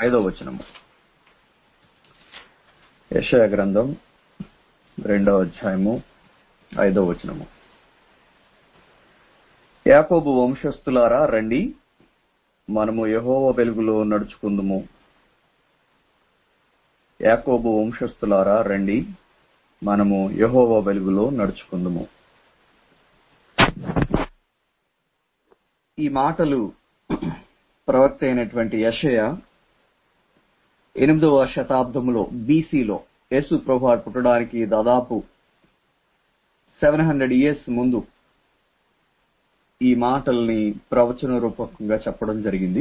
5వ వచనము. యెషయా గ్రంథం 2వ అధ్యాయము 5వ వచనము. యాకోబు వంశస్థులారా రండి, మనము యెహోవా వెలుగులో నడుచుకుందుము. యాకోబు వంశస్థులారా రండి, మనము యెహోవా వెలుగులో నడుచుకుందుము. ఈ మాటలు ప్రవక్త అయినటువంటి యెషయా 8వ శతాబ్దంలో బీసీలో యేసు ప్రభువు పుట్టడానికి దాదాపు 700 ఇయర్స్ ముందు ఈ మాటల్ని ప్రవచన రూపకంగా చెప్పడం జరిగింది.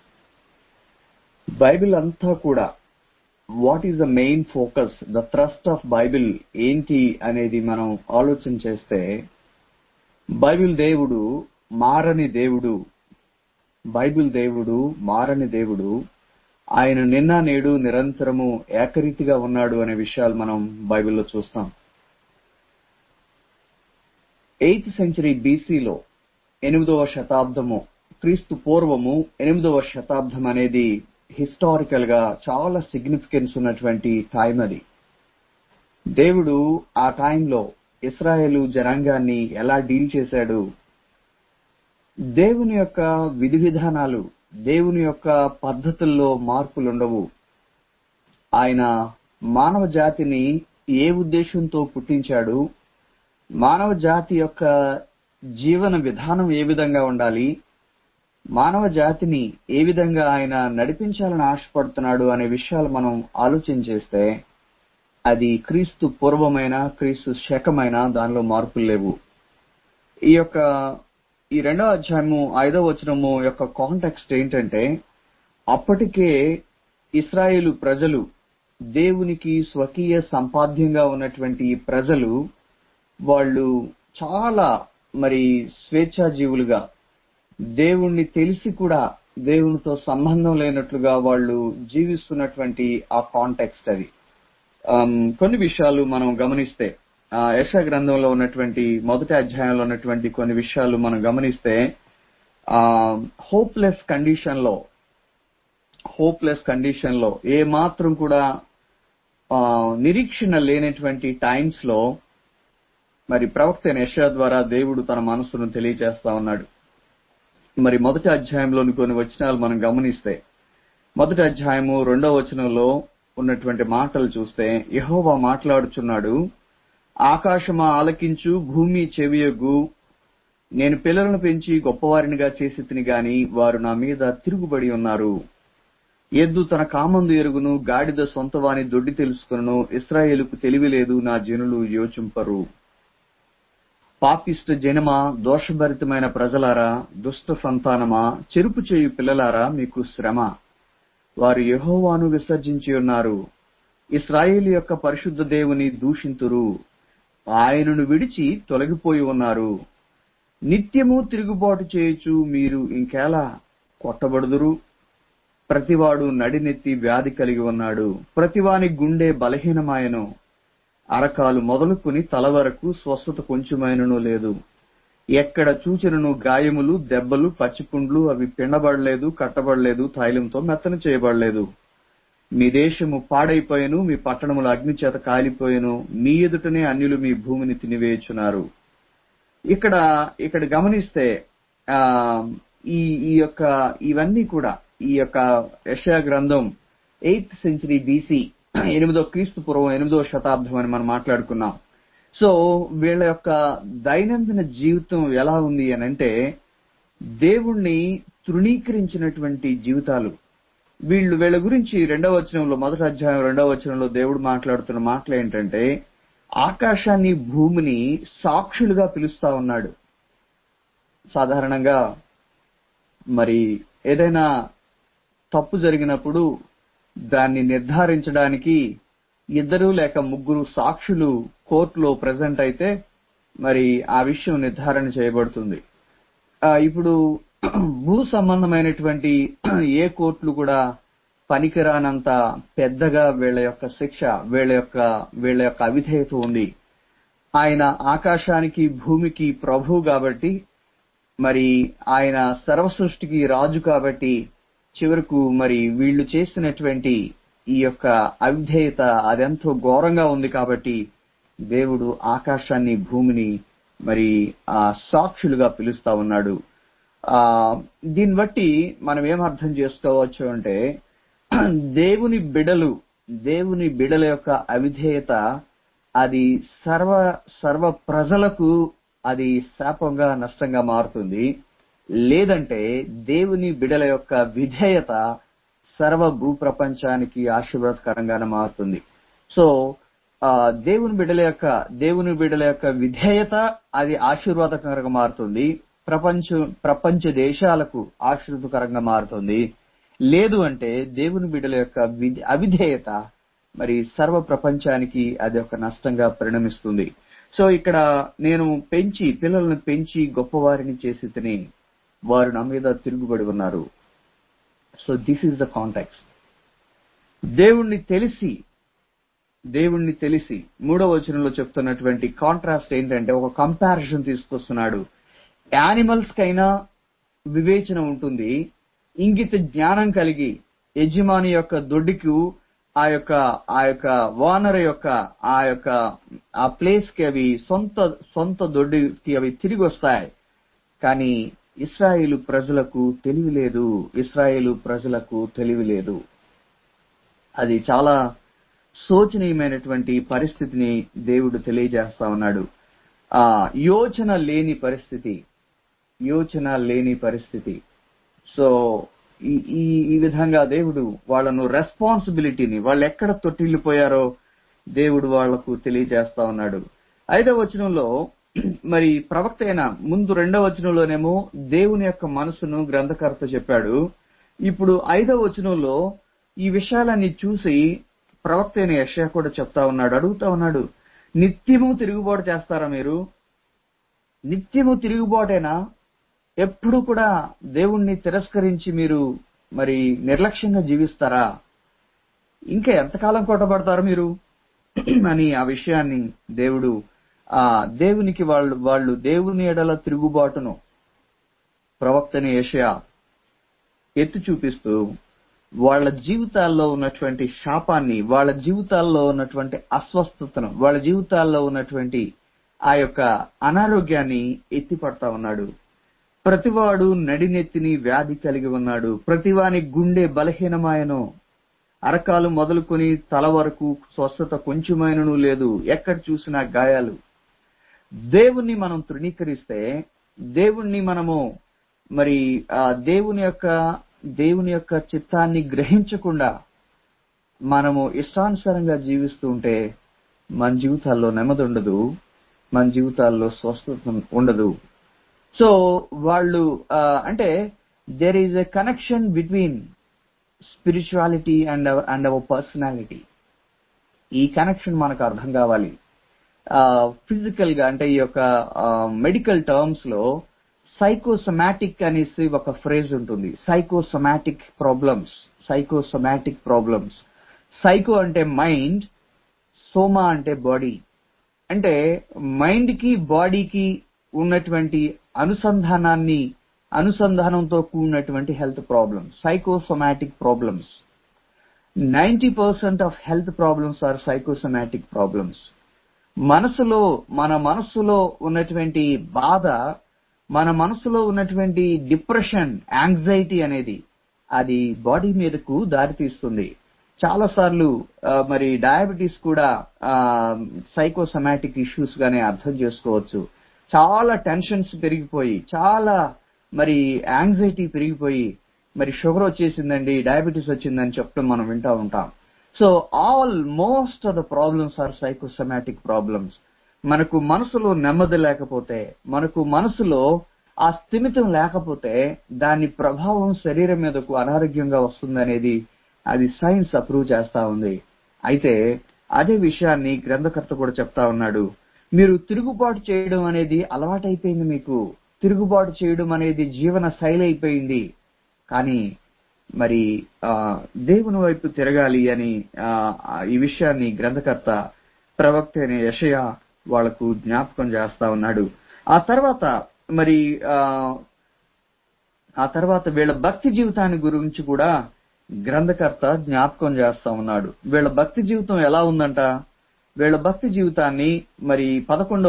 బైబిల్ అంతా కూడా what is the main focus, the thrust of Bible ఏంటి అనేది మనం ఆలోచన చేస్తే, బైబిల్ దేవుడు మారని దేవుడు. బైబిల్ దేవుడు మారని దేవుడు. ఆయన నిన్న నేడు నిరంతరము ఏకరీతిగా ఉన్నాడు అనే విషయాలు మనం బైబిల్లో చూస్తాం. 8th century బీసీలో 8వ శతాబ్దము, క్రీస్తు పూర్వము 8వ శతాబ్దం అనేది హిస్టారికల్ గా చాలా సిగ్నిఫికెన్స్ ఉన్నటువంటి టైం అది. దేవుడు ఆ టైంలో ఇశ్రాయేలు జనాంగాన్ని ఎలా డీల్ చేశాడు, దేవుని యొక్క విధి విధానాలు, దేవుని యొక్క పద్ధతుల్లో మార్పులుండవు. ఆయన మానవ జాతిని ఏ ఉద్దేశంతో పుట్టించాడు, మానవ జాతి యొక్క జీవన విధానం ఏ విధంగా ఉండాలి, మానవ జాతిని ఏ విధంగా ఆయన నడిపించాలని ఆశపడుతున్నాడు అనే విషయాలు మనం ఆలోచన చేస్తే, అది క్రీస్తు పూర్వమైన క్రీస్తు శకమైన దానిలో మార్పులు లేవు. ఈ 2వ అధ్యాయము 5వ వచనము యొక్క కాంటెక్స్ట్ ఏంటంటే, అప్పటికే ఇశ్రాయేలు ప్రజలు, దేవునికి స్వకీయ సంపాద్యంగా ఉన్నటువంటి ప్రజలు, వాళ్ళు చాలా స్వేచ్ఛాజీవులుగా, దేవుణ్ణి తెలిసి కూడా దేవునితో సంబంధం లేనట్లుగా వాళ్ళు జీవిస్తున్నటువంటి ఆ కాంటెక్స్ట్ అది. కొన్ని విషయాలు మనం గమనిస్తే, యెషయా గ్రంథంలో ఉన్నటువంటి 1వ అధ్యాయంలో ఉన్నటువంటి కొన్ని విషయాలు మనం గమనిస్తే, హోప్లెస్ కండిషన్ లో ఏ మాత్రం కూడా నిరీక్షణ లేనటువంటి టైమ్స్ లో మరి ప్రవక్త అయిన యెషయా ద్వారా దేవుడు తన మనసును తెలియజేస్తా ఉన్నాడు. మరి 1వ అధ్యాయంలోని కొన్ని వచనాలు మనం గమనిస్తే, 1వ అధ్యాయము 2వ వచనంలో ఉన్నటువంటి మాటలు చూస్తే, యెహోవా మాట్లాడుచున్నాడు, ఆకాశమా ఆలకించు, భూమి చెవియొగ్గు, నేను పిల్లలను పెంచి గొప్పవారినిగా చేసితిని గాని వారు నా మీద తిరుగుబడి ఉన్నారు. ఎద్దు తన కామందు ఎరుగును, గాడిద సొంతవాని దొడ్డి తెలుసుకును, ఇశ్రాయేలుకు తెలివి లేదు, నా జనులు యోచింపరు. పాపిష్ట జనమా, దోషభరితమైన ప్రజలారా, దుష్ట సంతానమా, చెరుపు చేయు పిల్లలారా, మీకు శ్రమ. వారు యెహోవాను విసర్జించి ఉన్నారు, ఇశ్రాయేలు యొక్క పరిశుద్ధ దేవుని దూషింతురు, ఆయనను విడిచి తొలగిపోయి ఉన్నారు. నిత్యము తిరుగుబాటు చేయుచు మీరు ఇంకెలా కొట్టబడుదురు. ప్రతివాడు నడినెత్తి వ్యాధి కలిగి ఉన్నాడు, ప్రతివాని గుండె బలహీనమాయను. అరకాలు మొదలుకొని తల వరకు స్వస్థత కొంచెమైనను లేదు. ఎక్కడ చూచినను గాయములు, దెబ్బలు, పచ్చిపుండ్లు, అవి పిండబడలేదు, కట్టబడలేదు, తైలంతో మెత్తన చేయబడలేదు. మీ దేశము పాడైపోయెను, మీ పట్టణములు అగ్ని చేత కాలిపోయెను, మీ ఎదుటనే అన్యులు మీ భూమిని తినివేయుచున్నారు. ఇక్కడ గమనిస్తే ఇవన్నీ కూడా ఈ యొక్క యెషయా గ్రంథం 8th century బీసీ, 8వ క్రీస్తు పూర్వం 8వ శతాబ్దం అని మనం మాట్లాడుకున్నాం. సో వీళ్ళ యొక్క దైనందిన జీవితం ఎలా ఉంది అని అంటే, దేవుణ్ణి తృణీకరించినటువంటి జీవితాలు. వీళ్ళ గురించి 2వ వచనంలో, 1వ అధ్యాయం 2వ వచనంలో దేవుడు మాట్లాడుతున్న మాటలు ఏంటంటే, ఆకాశాన్ని భూమిని సాక్షులుగా పిలుస్తా ఉన్నాడు. సాధారణంగా మరి ఏదైనా తప్పు జరిగినప్పుడు దాన్ని నిర్ధారించడానికి 2 లేక 3 సాక్షులు కోర్టులో ప్రెజెంట్ అయితే మరి ఆ విషయం నిర్ధారణ చేయబడుతుంది. ఇప్పుడు భూ సంబంధమైనటువంటి ఏ కోర్టులు కూడా పనికిరానంత పెద్దగా వీళ్ళ యొక్క శిక్ష, వీళ్ళ యొక్క అవిధేయత ఉంది. ఆయన ఆకాశానికి భూమికి ప్రభువు కాబట్టి, మరి ఆయన సర్వ సృష్టికి రాజు కాబట్టి చివరకు మరి వీళ్ళు చేసినటువంటి ఈ యొక్క అవిధేయత అదెంతో ఘోరంగా ఉంది కాబట్టి దేవుడు ఆకాశాన్ని భూమిని మరి సాక్షులుగా పిలుస్తా ఉన్నాడు. దీన్ని బట్టి మనం ఏం అర్థం చేసుకోవచ్చు అంటే దేవుని బిడల యొక్క అవిధేయత అది సర్వ ప్రజలకు అది శాపంగా నష్టంగా మారుతుంది. లేదంటే దేవుని బిడల యొక్క విధేయత సర్వ భూప్రపంచానికి ఆశీర్వాదకరంగానే మారుతుంది. సో దేవుని బిడల యొక్క విధేయత అది ఆశీర్వాదకరంగా మారుతుంది, ప్రపంచ దేశాలకు ఆశీర్వాదకరంగా మారుతుంది. లేదు అంటే దేవుని బిడల యొక్క అవిధేయత మరి సర్వ ప్రపంచానికి అది ఒక నష్టంగా పరిణమిస్తుంది. సో ఇక్కడ నేను పిల్లలను పెంచి గొప్పవారిని చేసి తిని వారు నా మీద తిరుగుబడి ఉన్నారు. So this is the context. దేవుణ్ణి తెలిసి 3వ వచనంలో చెప్తున్నటువంటి కాంట్రాస్ట్ ఏంటంటే ఒక కంపారిజన్ తీసుకొస్తున్నాడు. యానిమల్స్ కైనా వివేచన ఉంటుంది, ఇంగిత జ్ఞానం కలిగి యజమాని యొక్క దొడ్డికి ఆ యొక్క ఓనర్ యొక్క ఆ ప్లేస్ కి అవి సొంత దొడ్డికి అవి తిరిగి వస్తాయి. కానీ ఇశ్రాయేలు ప్రజలకు తెలివి లేదు. అది చాలా శోచనీయమైనటువంటి పరిస్థితిని దేవుడు తెలియజేస్తా ఉన్నాడు. యోచన లేని పరిస్థితి. సో ఈ విధంగా దేవుడు వాళ్ళను రెస్పాన్సిబిలిటీని వాళ్ళు ఎక్కడ తొట్టిల్లిపోయారో దేవుడు వాళ్లకు తెలియజేస్తా ఉన్నాడు. 5వ వచనంలో మరి ప్రవక్త అయిన ముందు 2వ వచనంలోనేమో దేవుని యొక్క మనసును గ్రంథకర్త చెప్పాడు. ఇప్పుడు 5వ వచనంలో ఈ విషయాలన్నీ చూసి ప్రవక్త అయిన యెషయా కూడా అడుగుతా ఉన్నాడు, నిత్యము తిరుగుబాటు చేస్తారా మీరు? నిత్యము తిరుగుబాటేనా? ఎప్పుడు కూడా దేవుణ్ణి తిరస్కరించి మీరు మరి నిర్లక్ష్యంగా జీవిస్తారా? ఇంకా ఎంతకాలం కొట్టబడతారు మీరు అని ఆ విషయాన్ని దేవుడు దేవునికి వాళ్ళు దేవుని ఎడల తిరుగుబాటును ప్రవక్తని యెషయా ఎత్తి చూపిస్తూ వాళ్ళ జీవితాల్లో ఉన్నటువంటి శాపాన్ని, వాళ్ళ జీవితాల్లో ఉన్నటువంటి అస్వస్థతను, వాళ్ళ జీవితాల్లో ఉన్నటువంటి ఆ యొక్క అనారోగ్యాన్ని ఎత్తిపడతా ఉన్నాడు. ప్రతివాడు నడినెత్తిని వ్యాధి కలిగి ఉన్నాడు, ప్రతివాని గుండె బలహీనమాయను, అరకాలు మొదలుకొని తల వరకు స్వస్థత కొంచెమైనను లేదు, ఎక్కడ చూసినా గాయాలు. దేవుణ్ణి మనం తృణీకరిస్తే, దేవుణ్ణి మనము మరి దేవుని యొక్క చిత్తాన్ని గ్రహించకుండా మనము ఇష్టానుసారంగా జీవిస్తూ ఉంటే మన జీవితాల్లో నెమ్మది ఉండదు, మన జీవితాల్లో స్వస్థత ఉండదు. సో వాళ్ళు అంటే there is a connection between spirituality and our personality. ఈ కనెక్షన్ మనకు అర్థం కావాలి. ఫిజికల్ గా అంటే ఈ యొక్క మెడికల్ టర్మ్స్ లో సైకోసమాటిక్ అనేసి ఒక ఫ్రేజ్ ఉంటుంది. Psychosomatic problems. సైకో అంటే మైండ్, సోమా అంటే బాడీ. అంటే మైండ్ కి బాడీకి ఉన్నటువంటి అనుసంధానంతో కూడినటువంటి health problems, psychosomatic problems. 90% of health problems are psychosomatic problems. మన మనసులో ఉన్నటువంటి బాధ, మన మనసులో ఉన్నటువంటి డిప్రెషన్, యాంగ్జైటీ అనేది అది బాడీ మీదకు దారితీస్తుంది. చాలా సార్లు మరి డయాబెటీస్ కూడా సైకోసమాటిక్ ఇష్యూస్ గానే అర్థం చేసుకోవచ్చు. చాలా టెన్షన్స్ పెరిగిపోయి, చాలా మరి యాంగ్జైటీ పెరిగిపోయి మరి షుగర్ వచ్చేసిందండి, డయాబెటీస్ వచ్చిందని చెప్పడం మనం వింటూ ఉంటాం. So most of the problems are psychosomatic problems. మనకు మనసులో నెమ్మది లేకపోతే, మనకు మనసులో ఆ స్థిమితం లేకపోతే దాని ప్రభావం శరీరం మీదకు అనారోగ్యంగా వస్తుందనేది అది సైన్స్ అప్రూవ్ చేస్తా ఉంది. అయితే అదే విషయాన్ని గ్రంథకర్త కూడా చెప్తా ఉన్నాడు. మీరు తిరుగుబాటు చేయడం అనేది అలవాటైపోయింది, మీకు తిరుగుబాటు చేయడం అనేది జీవన శైలి అయిపోయింది. కానీ మరి దేవుని వైపు తిరగాలి అని ఈ విషయాన్ని గ్రంథకర్త ప్రవక్త అయిన యెషయా వాళ్లకు జ్ఞాపకం చేస్తా ఉన్నాడు. ఆ తర్వాత మరి ఆ తర్వాత వీళ్ళ భక్తి జీవితాన్ని గురించి కూడా గ్రంథకర్త జ్ఞాపకం చేస్తా ఉన్నాడు. వీళ్ళ భక్తి జీవితం ఎలా ఉందంట? వీళ్ళ భక్తి జీవితాన్ని మరి 11వ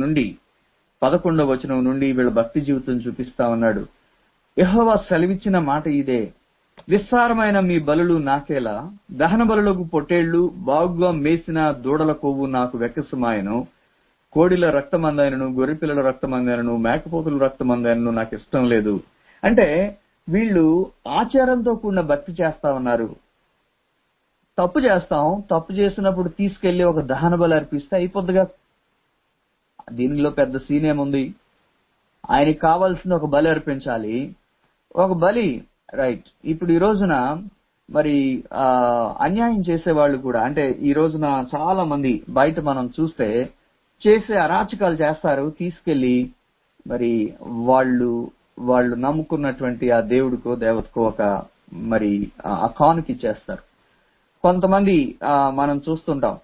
వచనం నుండి వీళ్ళ భక్తి జీవితం చూపిస్తా ఉన్నాడు. యెహోవా సెలవిచ్చిన మాట ఇదే: విస్తారమైన మీ బలులు నాకేలా, దహన బలులకు పొట్టేళ్లు, బాగుగా మేసిన దూడల కొవ్వు నాకు వెక్కసమాయను. కోడిల రక్తమందైనను, గొర్రెపిల్లల రక్తమందైనను, మేకపోతుల రక్తమందైనను నాకు ఇష్టం లేదు. అంటే వీళ్ళు ఆచారంతో కూడిన భక్తి చేస్తా ఉన్నారు. తప్పు చేస్తాం, తప్పు చేసినప్పుడు తీసుకెళ్లి ఒక దహన బలి అర్పిస్తే అయిపోద్దిగా. దీనిలో పెద్ద సీన్ ఏముంది? ఆయనకి కావాల్సిన ఒక బలి అర్పించాలి. ఒక బలి రైట్. ఇప్పుడు ఈ రోజున మరి అన్యాయం చేసేవాళ్ళు కూడా, అంటే ఈ రోజున చాలా మంది బయట మనం చూస్తే చేసే అరాచకాలు చేస్తారు. తీసుకెళ్లి మరి వాళ్ళు నమ్ముకున్నటువంటి ఆ దేవుడికో దేవతకో ఒక మరి ఆ కానుక ఇచ్చేస్తారు. కొంతమంది మనం చూస్తుంటాం.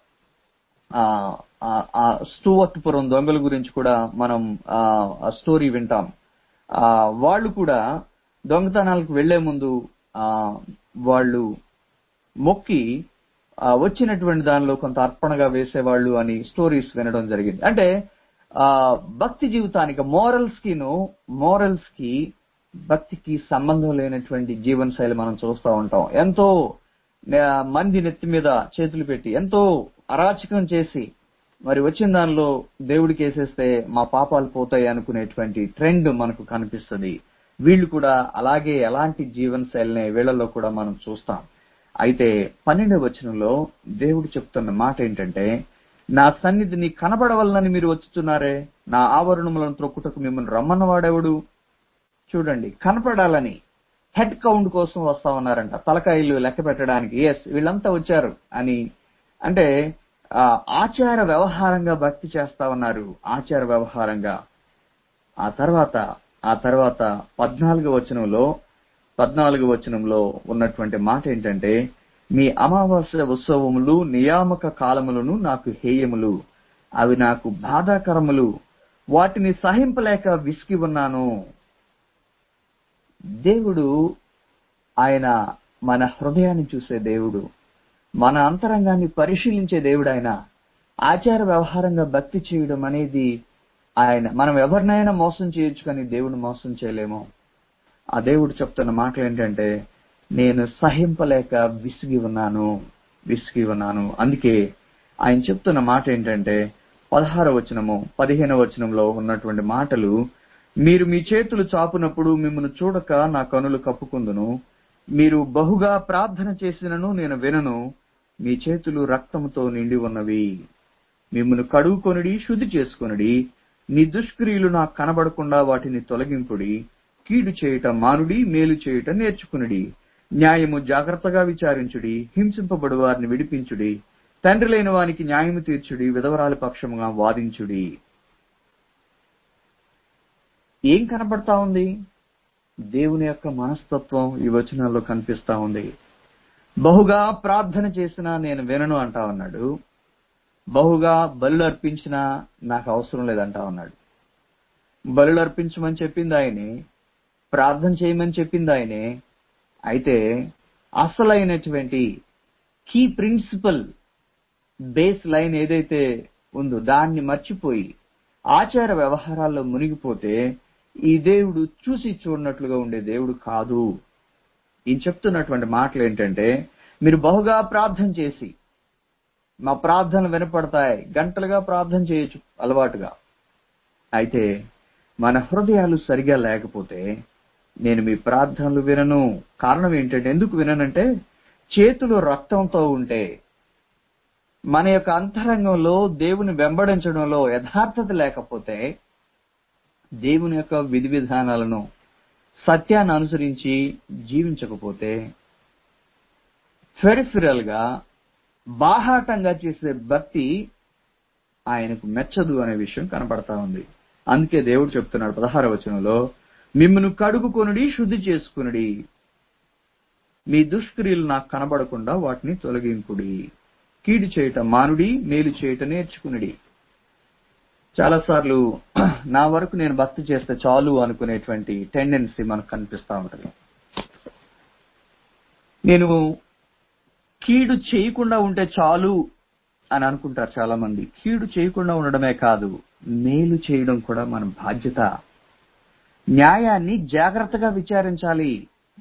స్టూవర్ట్పురం దొంగల గురించి కూడా మనం స్టోరీ వింటాం. వాళ్ళు కూడా దొంగతనాలకు వెళ్లే ముందు వాళ్ళు మొక్కి వచ్చినటువంటి దానిలో కొంత అర్పణగా వేసేవాళ్ళు అని స్టోరీస్ వినడం జరిగింది. అంటే భక్తి జీవితానికి మోరల్స్ కి భక్తికి సంబంధం లేనటువంటి జీవన శైలి మనం చూస్తూ ఉంటాం. ఎంతో మంది నెత్తి మీద చేతులు పెట్టి ఎంతో అరాచకం చేసి మరి వచ్చిన దానిలో దేవుడికి వేసేస్తే మా పాపాలు పోతాయి అనుకునేటువంటి ట్రెండ్ మనకు కనిపిస్తుంది. వీళ్ళు కూడా అలాగే ఎలాంటి జీవన శైలిని వీళ్ళలో కూడా మనం చూస్తాం. అయితే 12వ వచనంలో దేవుడు చెప్తున్న మాట ఏంటంటే, నా సన్నిధిని కనబడవలనని మీరు వచ్చుతున్నారే, నా ఆవరణములను త్రొక్కుటకు మిమ్మల్ని రమ్మన్నవాడెవడు? చూడండి, కనపడాలని హెడ్ కౌంట్ కోసం వస్తా ఉన్నారంట, తలకాయలు లెక్క పెట్టడానికి. ఎస్, వీళ్ళంతా వచ్చారు అని. అంటే ఆచార వ్యవహారంగా భక్తి చేస్తా ఉన్నారు, ఆచార వ్యవహారంగా. ఆ తర్వాత 14వ వచనంలో ఉన్నటువంటి మాట ఏంటంటే, మీ అమావాస్య ఉత్సవములు నియామక కాలములను నాకు హేయములు, అవి నాకు బాధాకరములు, వాటిని సహింపలేక విసిగి ఉన్నాను. దేవుడు ఆయన మన హృదయాన్ని చూసే దేవుడు, మన అంతరంగాన్ని పరిశీలించే దేవుడు. ఆయన ఆచార వ్యవహారంగా భక్తి చేయడం అనేది మనం ఎవరినైనా మోసం చేయొచ్చు, కానీ దేవుడు మోసం చేయలేము. ఆ దేవుడు చెప్తున్న మాటలు ఏంటంటే, నేను సహింపలేక విసిగి ఉన్నాను. అందుకే ఆయన చెప్తున్న మాట ఏంటంటే 16వ వచనము 15వ వచనంలో ఉన్నటువంటి మాటలు, మీరు మీ చేతులు చాపునప్పుడు మిమ్మల్ని చూడక నా కనులు కప్పుకుందును, మీరు బహుగా ప్రార్థన చేసినను నేను వినను, మీ చేతులు రక్తముతో నిండి ఉన్నవి, మిమ్మల్ని కడుగుకొనుడి, శుద్ధి చేసుకొనుడి, నీ దుష్క్రియలు నాకు కనబడకుండా వాటిని తొలగింపుడి, కీడు చేయుట మానుడి, మేలు చేయుట నేర్చుకునుడి, న్యాయము జాగ్రత్తగా విచారించుడి, హింసింపబడు వారిని విడిపించుడి, తండ్రి లేని వానికి న్యాయము తీర్చుడి, విధవరాలి పక్షముగా వాదించుడి. ఏం కనబడతా ఉంది? దేవుని యొక్క మనస్తత్వం ఈ వచనాల్లో కనిపిస్తా ఉంది. బహుగా ప్రార్థన చేసినా నేను వినను అంటా ఉన్నాడు, బహుగా బలులు అర్పించినా నాకు అవసరం లేదంటా ఉన్నాడు. బలులు అర్పించమని చెప్పింది ఆయనే, ప్రార్థన చేయమని చెప్పింది ఆయనే. అయితే అసలైనటువంటి కీ ప్రిన్సిపల్ బేస్ లైన్ ఏదైతే ఉందో దాన్ని మర్చిపోయి ఆచార వ్యవహారాల్లో మునిగిపోతే ఈ దేవుడు చూసి చూడనట్లుగా ఉండే దేవుడు కాదు. ఈయన చెప్తున్నటువంటి మాటలు ఏంటంటే, మీరు బహుగా ప్రార్థన చేసి, మా ప్రార్థనలు వినపడతాయి, గంటలుగా ప్రార్థన చేయొచ్చు అలవాటుగా, అయితే మన హృదయాలు సరిగా లేకపోతే నేను మీ ప్రార్థనలు వినను. కారణం ఏంటంటే, ఎందుకు విననంటే, చేతులు రక్తంతో ఉంటే, మన యొక్క అంతరంగంలో దేవుని వెంబడించడంలో యథార్థత లేకపోతే, దేవుని యొక్క విధి విధానాలను సత్యాన్ని అనుసరించి జీవించకపోతే, పెరిఫెరల్ గా బాహాటంగా చేసే భక్తి ఆయనకు మెచ్చదు అనే విషయం కనబడతా ఉంది. అందుకే దేవుడు చెప్తున్నాడు 16వ వచనంలో, మిమ్మును కడుగుకొనుడి, శుద్ధి చేసుకొనుడి, మీ దుష్క్రియలు నాకు కనబడకుండా వాటిని తొలగింపుడి, కీడు చేయటం మానుడి, మేలు చేయటం నేర్చుకునుడి. చాలాసార్లు నా వరకు నేను భక్తి చేస్తే చాలు అనుకునేటువంటి టెండెన్సీ మనకు కనిపిస్తా ఉంటుంది. నేను కీడు చేయకుండా ఉంటే చాలు అని అనుకుంటారు చాలా మంది. కీడు చేయకుండా ఉండడమే కాదు, మేలు చేయడం కూడా మన బాధ్యత. న్యాయాన్ని జాగ్రత్తగా విచారించాలి.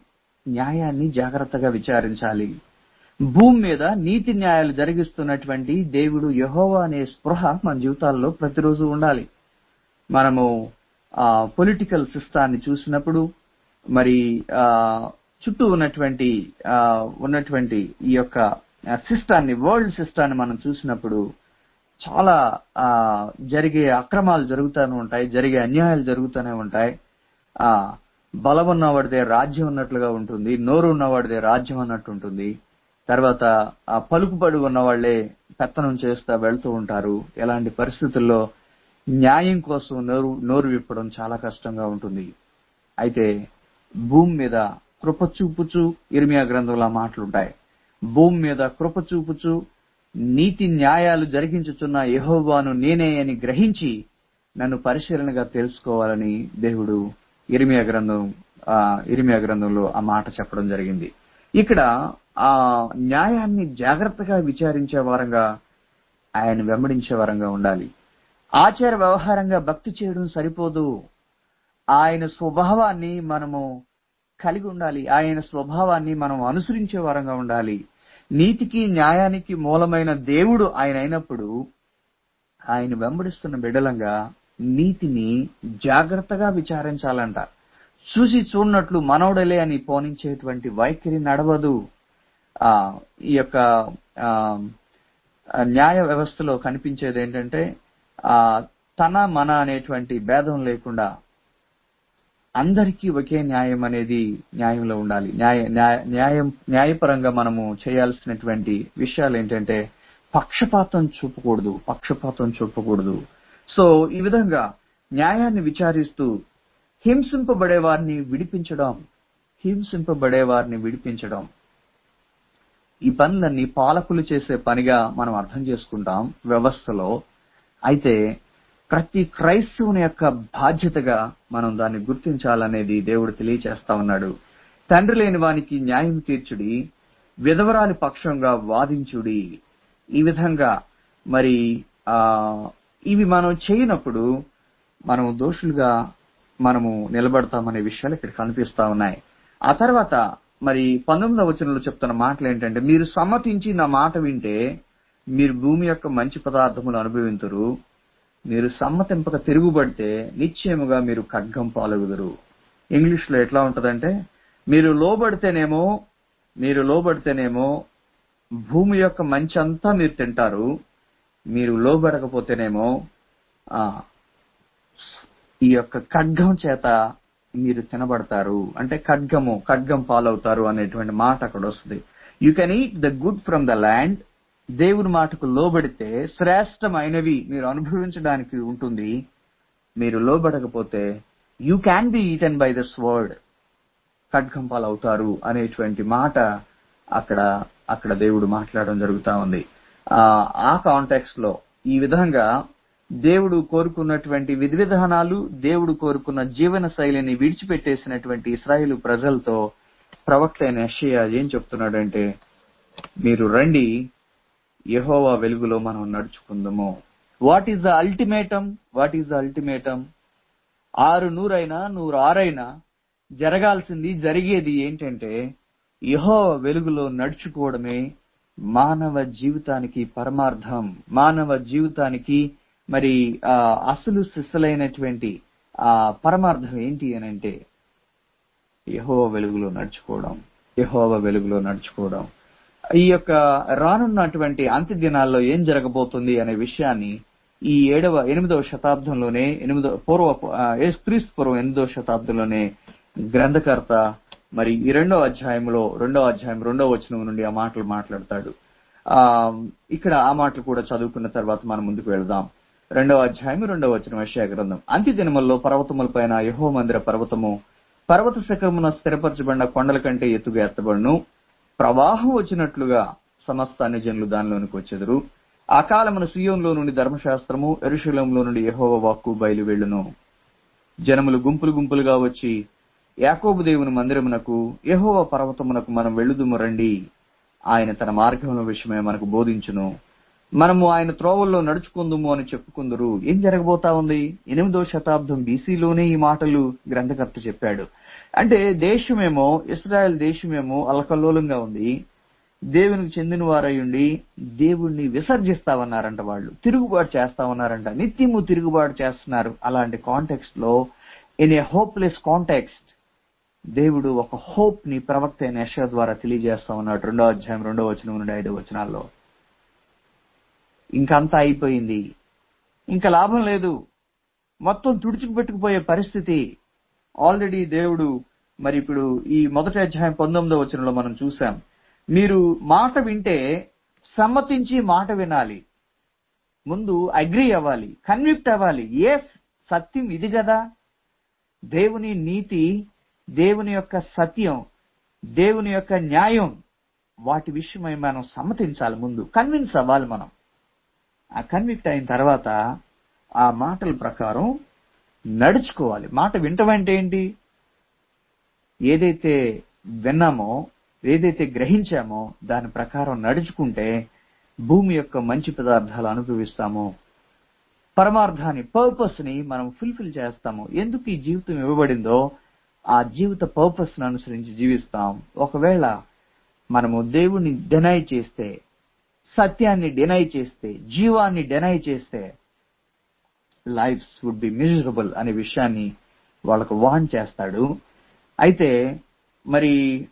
భూమి మీద నీతి న్యాయాలు జరిగిస్తున్నటువంటి దేవుడు యెహోవా అనే స్పృహ మన జీవితాల్లో ప్రతిరోజు ఉండాలి. మనము పొలిటికల్ సిస్టాన్ని చూసినప్పుడు, మరి చుట్టూ ఉన్నటువంటి ఈ యొక్క సిస్టాన్ని, వరల్డ్ సిస్టాన్ని మనం చూసినప్పుడు చాలా జరిగే అక్రమాలు జరుగుతూనే ఉంటాయి, జరిగే అన్యాయాలు జరుగుతూనే ఉంటాయి. బలం ఉన్నవాడిదే రాజ్యం ఉన్నట్లుగా ఉంటుంది, నోరు ఉన్నవాడిదే రాజ్యం అన్నట్టు ఉంటుంది. తర్వాత పలుకుబడి ఉన్న వాళ్లే పెత్తనం చేస్తూ వెళ్తూ ఉంటారు. ఎలాంటి పరిస్థితుల్లో న్యాయం కోసం నోరు విప్పడం చాలా కష్టంగా ఉంటుంది. అయితే భూమి మీద కృప చూపుచు, ఇర్మియా గ్రంథంలో మాటలుంటాయి, భూమి మీద కృప చూపుచు నీతి న్యాయాలు జరిగించుచున్న యెహోవాను నేనే అని గ్రహించి నన్ను పరిశీలనగా తెలుసుకోవాలని దేవుడు ఇర్మియా గ్రంథంలో ఆ మాట చెప్పడం జరిగింది. ఇక్కడ ఆ న్యాయాన్ని జాగ్రత్తగా విచారించే వారంగా, ఆయన వెంబడించే వారంగా ఉండాలి. ఆచార వ్యవహారంగా భక్తి చేయడం సరిపోదు. ఆయన స్వభావాన్ని మనము కలిగి ఉండాలి. ఆయన స్వభావాన్ని మనం అనుసరించే వారంగా ఉండాలి. నీతికి న్యాయానికి మూలమైన దేవుడు ఆయన అయినప్పుడు, ఆయన వెంబడిస్తున్న బిడ్డలంగా నీతిని జాగ్రత్తగా విచారించాలంట. చూసి చూడనట్లు మనోడలే అని పోనించేటువంటి వైఖరి నడవదు. ఈ యొక్క న్యాయ వ్యవస్థలో కనిపించేది ఏంటంటే, తన మన అనేటువంటి భేదం లేకుండా అందరికీ ఒకే న్యాయం అనేది న్యాయంలో ఉండాలి. న్యాయపరంగా మనము చేయాల్సినటువంటి విషయాలు ఏంటంటే, పక్షపాతం చూపకూడదు. సో ఈ విధంగా న్యాయాన్ని విచారిస్తూ హింసింపబడే వారిని విడిపించడం, ఈ పనులన్నీ పాలకులు చేసే పనిగా మనం అర్థం చేసుకుంటాం వ్యవస్థలో. అయితే ప్రతి క్రైస్తవుని యొక్క బాధ్యతగా మనం దాన్ని గుర్తించాలనేది దేవుడు తెలియచేస్తా ఉన్నాడు. తండ్రి లేని వానికి న్యాయం తీర్చుడి, విధవరాలి పక్షంగా వాదించుడి. ఈ విధంగా మరి ఇవి మనం చేయనప్పుడు మనం దోషులుగా మనము నిలబడతామనే విషయాలు ఇక్కడ కనిపిస్తా ఉన్నాయి. ఆ తర్వాత మరి 19వ వచనంలో చెప్తున్న మాటలు ఏంటంటే, మీరు సమ్మతించి నా మాట వింటే మీరు భూమి యొక్క మంచి పదార్థములు అనుభవింతురు. మీరు సమ్మతింపక తిరుగుబడితే నిశ్చయముగా మీరు ఖడ్గం పాలగుదురు. ఇంగ్లీష్ లో ఎట్లా ఉంటదంటే, మీరు లోబడితేనేమో భూమి యొక్క మంచి అంతా మీరు తింటారు, మీరు లోబడకపోతేనేమో ఈ యొక్క ఖడ్గం చేత మీరు తినబడతారు. అంటే ఖడ్గం పాలవుతారు అనేటువంటి మాట అక్కడ వస్తుంది. You can eat the good from the land. దేవుని మాటకు లోబడితే శ్రేష్టమైనవి మీరు అనుభవించడానికి ఉంటుంది. మీరు లోబడకపోతే you can be eaten by the sword, ఖడ్గం పాలవుతారు అనేటువంటి మాట అక్కడ దేవుడు మాట్లాడడం జరుగుతా ఉంది. ఆ కాంటెక్స్ట్ లో ఈ విధంగా దేవుడు కోరుకున్నటువంటి విధి విధానాలు, దేవుడు కోరుకున్న జీవన శైలిని విడిచిపెట్టేసినటువంటి ఇశ్రాయేలు ప్రజలతో ప్రవక్త అయిన యెషయా ఏం చెప్తున్నాడంటే, మీరు రండి, యెహోవా వెలుగులో మనం నడుచుకుందాము. What is the ultimatum? 600 106 జరగాల్సింది జరిగేది ఏంటంటే, యెహోవా వెలుగులో నడుచుకోవడమే మానవ జీవితానికి పరమార్థం. మానవ జీవితానికి మరి అసలు సిసలైనటువంటి పరమార్థం ఏంటి అని అంటే, యెహోవా వెలుగులో నడుచుకోవడం. ఈ యొక్క రానున్నటువంటి అంత్య దినాల్లో ఏం జరగబోతుంది అనే విషయాన్ని ఈ 8వ శతాబ్దంలోనే, క్రీస్తు పూర్వం 8వ శతాబ్దంలోనే గ్రంథకర్త మరి ఈ 2వ అధ్యాయం 2వ వచనం నుండి ఆ మాటలు మాట్లాడతాడు. ఇక్కడ ఆ మాటలు కూడా చదువుకున్న తర్వాత మనం ముందుకు వెళదాం. 2వ అధ్యాయం 2వ వచనం యెషయా గ్రంథం. అంత్య దినముల్లో పర్వతములపైన యెహోవా మందిర పర్వత శిఖరమున స్థిరపరచబడిన కొండల కంటే ఎత్తుగా ఎత్తబడును. ప్రవాహం వచ్చినట్లుగా సమస్త అన్యజనులు దానిలోనికి వచ్చెదరు. ఆ కాలమున సియోనులో నుండి ధర్మశాస్త్రము, యెరూషలేములో నుండి యెహోవా వాక్కు బయలు వెళ్ళును. జనములు గుంపులు గుంపులుగా వచ్చి యాకోబు దేవుని మందిరమునకు, యెహోవా పర్వతమునకు మనం వెళ్ళుదుము రండి. ఆయన తన మార్గముల విషయమే మనకు బోధించును. మనము ఆయన త్రోవల్లో నడుచుకుందుము అని చెప్పుకుందరు. ఏం జరగబోతా ఉంది? 8వ శతాబ్దం బీసీలోనే ఈ మాటలు గ్రంథకర్త చెప్పాడు. అంటే దేశమేమో, ఇశ్రాయేల్ దేశమేమో అల్లకల్లోలంగా ఉంది. దేవునికి చెందిన వారయ్యుండి దేవుణ్ణి విసర్జిస్తామన్నారంట. వాళ్ళు తిరుగుబాటు చేస్తామన్నారంట. నిత్యము తిరుగుబాటు చేస్తున్నారు. అలాంటి కాంటెక్స్ట్ లో, ఇన్ ఏ హోప్లెస్ కాంటెక్స్ట్, దేవుడు ఒక హోప్ ని ప్రవక్త అయిన యెషయా ద్వారా తెలియజేస్తా ఉన్నాడు. 2వ అధ్యాయం 2వ వచనం నుండి 5వ వచనాల్లో. ఇంకంతా అయిపోయింది, ఇంకా లాభం లేదు, మొత్తం తుడిచిపెట్టుకుపోయే పరిస్థితి. ఆల్రెడీ దేవుడు మరి ఇప్పుడు ఈ మొదటి అధ్యాయం 19వ వచనంలో మనం చూసాం. మీరు మాట వింటే సమ్మతించి మాట వినాలి. ముందు అగ్రి అవ్వాలి, కన్విక్ట్ అవ్వాలి. ఏ సత్యం ఇది కదా, దేవుని నీతి, దేవుని యొక్క సత్యం, దేవుని యొక్క న్యాయం, వాటి విషయమై మనం సమ్మతించాలి. ముందు కన్విన్స్ అవ్వాలి మనం. ఆ కన్విక్ట్ అయిన తర్వాత ఆ మాటల ప్రకారం నడుచుకోవాలి. మాట వింటమంటే ఏంటి? ఏదైతే విన్నామో, ఏదైతే గ్రహించామో దాని ప్రకారం నడుచుకుంటే భూమి యొక్క మంచి పదార్థాలు అనుభవిస్తాము. పరమార్థాన్ని, పర్పస్ ని మనం ఫుల్ఫిల్ చేస్తాము. ఎందుకు ఈ జీవితం ఇవ్వబడిందో ఆ జీవిత పర్పస్ ను అనుసరించి జీవిస్తాం. ఒకవేళ మనము దేవుణ్ణి డినై చేస్తే, సత్యాన్ని డినై చేస్తే, జీవాన్ని డినై చేస్తే, లైఫ్స్ వుడ్ బి మిజరబుల్ అనే విషయాన్ని వాళ్ళకు వార్న్ చేస్తాడు. అయితే మరి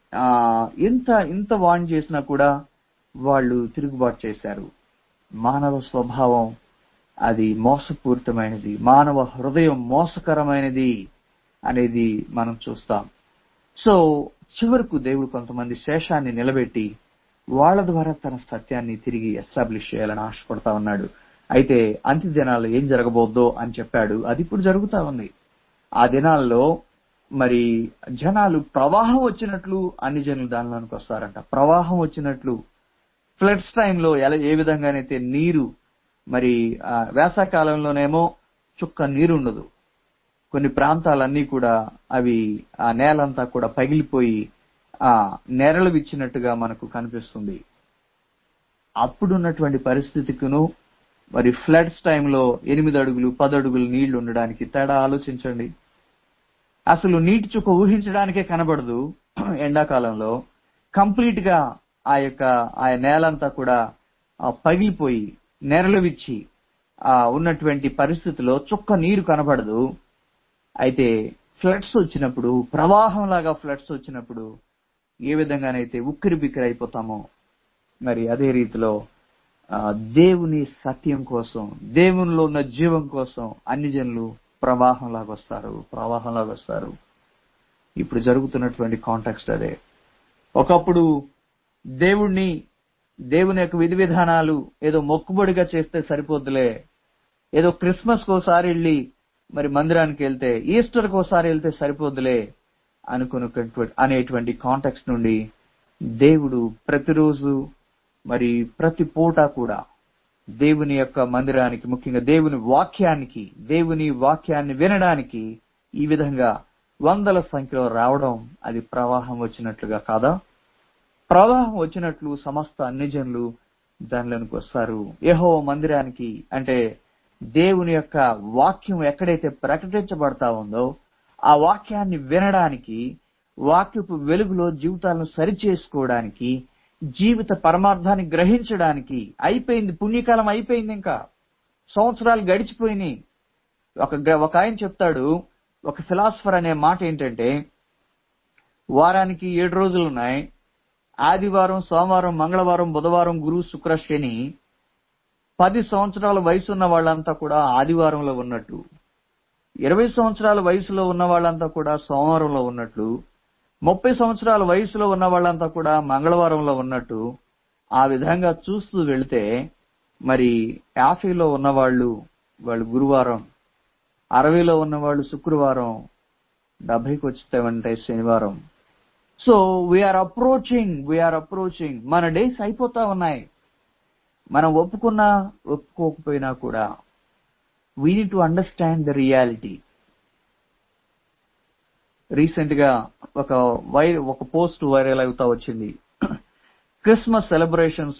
ఇంత వార్న్ చేసినా కూడా వాళ్ళు తిరుగుబాటు చేశారు. మానవ స్వభావం అది మోసపూరితమైనది, మానవ హృదయం మోసకరమైనది అనేది మనం చూస్తాం. సో చివరకు దేవుడు కొంతమంది శేషాన్ని నిలబెట్టి వాళ్ళ ద్వారా తన సత్యాన్ని తిరిగి ఎస్టాబ్లిష్ చేయాలని ఆశపడతా ఉన్నాడు. అయితే అంత్య దినాల్లో ఏం జరగబోద్దో అని చెప్పాడు. అది ఇప్పుడు జరుగుతా ఉంది. ఆ దినాల్లో మరి జనాలు ప్రవాహం వచ్చినట్లు అన్ని జనులు దానిలోనికి వస్తారంట. ప్రవాహం వచ్చినట్లు, ఫ్లడ్స్ టైంలో ఏ విధంగానైతే నీరు, మరి వేసవకాలంలోనేమో చుక్క నీరు ఉండదు. కొన్ని ప్రాంతాలన్నీ కూడా అవి ఆ నేలంతా కూడా పగిలిపోయి నెరలు విచ్చినట్టుగా మనకు కనిపిస్తుంది. అప్పుడున్నటువంటి పరిస్థితికును మరి ఫ్లడ్స్ టైంలో 8 అడుగులు 10 అడుగులు నీళ్లు ఉండడానికి తేడా ఆలోచించండి. అసలు నీటి చుక్క ఊహించడానికే కనబడదు. ఎండాకాలంలో కంప్లీట్ గా ఆ నేలంతా కూడా పగిలిపోయి నెరలు విచ్చి ఉన్నటువంటి పరిస్థితిలో చుక్క నీరు కనబడదు. అయితే ఫ్లడ్స్ వచ్చినప్పుడు, ప్రవాహంలాగా ఫ్లడ్స్ వచ్చినప్పుడు ఏ విధంగానైతే ఉక్కిరి బిక్కిరి అయిపోతామో, మరి అదే రీతిలో దేవుని సత్యం కోసం, దేవునిలో ఉన్న జీవం కోసం అన్ని జనులు ప్రవాహంలాగా వస్తారు. ఇప్పుడు జరుగుతున్నటువంటి కాంటెక్స్ట్ అదే. ఒకప్పుడు దేవుని యొక్క విధి విధానాలు ఏదో మొక్కుబడిగా చేస్తే సరిపోద్దులే, ఏదో క్రిస్మస్ కోసారి వెళ్ళి మరి మందిరానికి వెళ్తే, ఈస్టర్ కోసారి వెళ్తే సరిపోద్దులే అనేటువంటి కాంటెక్స్ట్ నుండి దేవుడు ప్రతిరోజు మరి ప్రతి పూట కూడా దేవుని యొక్క మందిరానికి, ముఖ్యంగా దేవుని వాక్యాన్ని వినడానికి ఈ విధంగా వందల సంఖ్యలో రావడం, అది ప్రవాహం వచ్చినట్లుగా కాదా? ప్రవాహం వచ్చినట్లు సమస్త అన్ని జనులు దానిలోనికి వస్తారు. యెహోవా మందిరానికి, అంటే దేవుని యొక్క వాక్యం ఎక్కడైతే ప్రకటించబడతా ఉందో ఆ వాక్యాన్ని వినడానికి, వాక్యపు వెలుగులో జీవితాలను సరిచేసుకోవడానికి, జీవిత పరమార్థాన్ని గ్రహించడానికి. అయిపోయింది, పుణ్యకాలం అయిపోయింది, ఇంకా సంవత్సరాలు గడిచిపోయినాయి. ఒక ఆయన చెప్తాడు, ఒక ఫిలాసఫర్ అనే మాట ఏంటంటే, వారానికి 7 రోజులు ఉన్నాయి. ఆదివారం, సోమవారం, మంగళవారం, బుధవారం, గురు, శుక్ర, శని. 10 సంవత్సరాల వయసు ఉన్న వాళ్ళంతా కూడా ఆదివారంలో ఉన్నట్టు, 20 సంవత్సరాల వయసులో ఉన్న వాళ్ళంతా కూడా సోమవారంలో ఉన్నట్లు, 30 సంవత్సరాల వయసులో ఉన్న వాళ్ళంతా కూడా మంగళవారంలో ఉన్నట్టు. ఆ విధంగా చూస్తూ వెళితే మరి 50లో ఉన్నవాళ్ళు గురువారం, 60లో ఉన్నవాళ్ళు శుక్రవారం, 70కి వచ్చేవంటే శనివారం. సో వీఆర్ అప్రోచింగ్, మన డేస్ అయిపోతా ఉన్నాయి. మనం ఒప్పుకున్నా ఒప్పుకోకపోయినా కూడా we need to understand the reality. Recent గా ఒక పోస్ట్ వైరల్ అవుతా వచ్చింది. క్రిస్మస్ సెలబ్రేషన్స్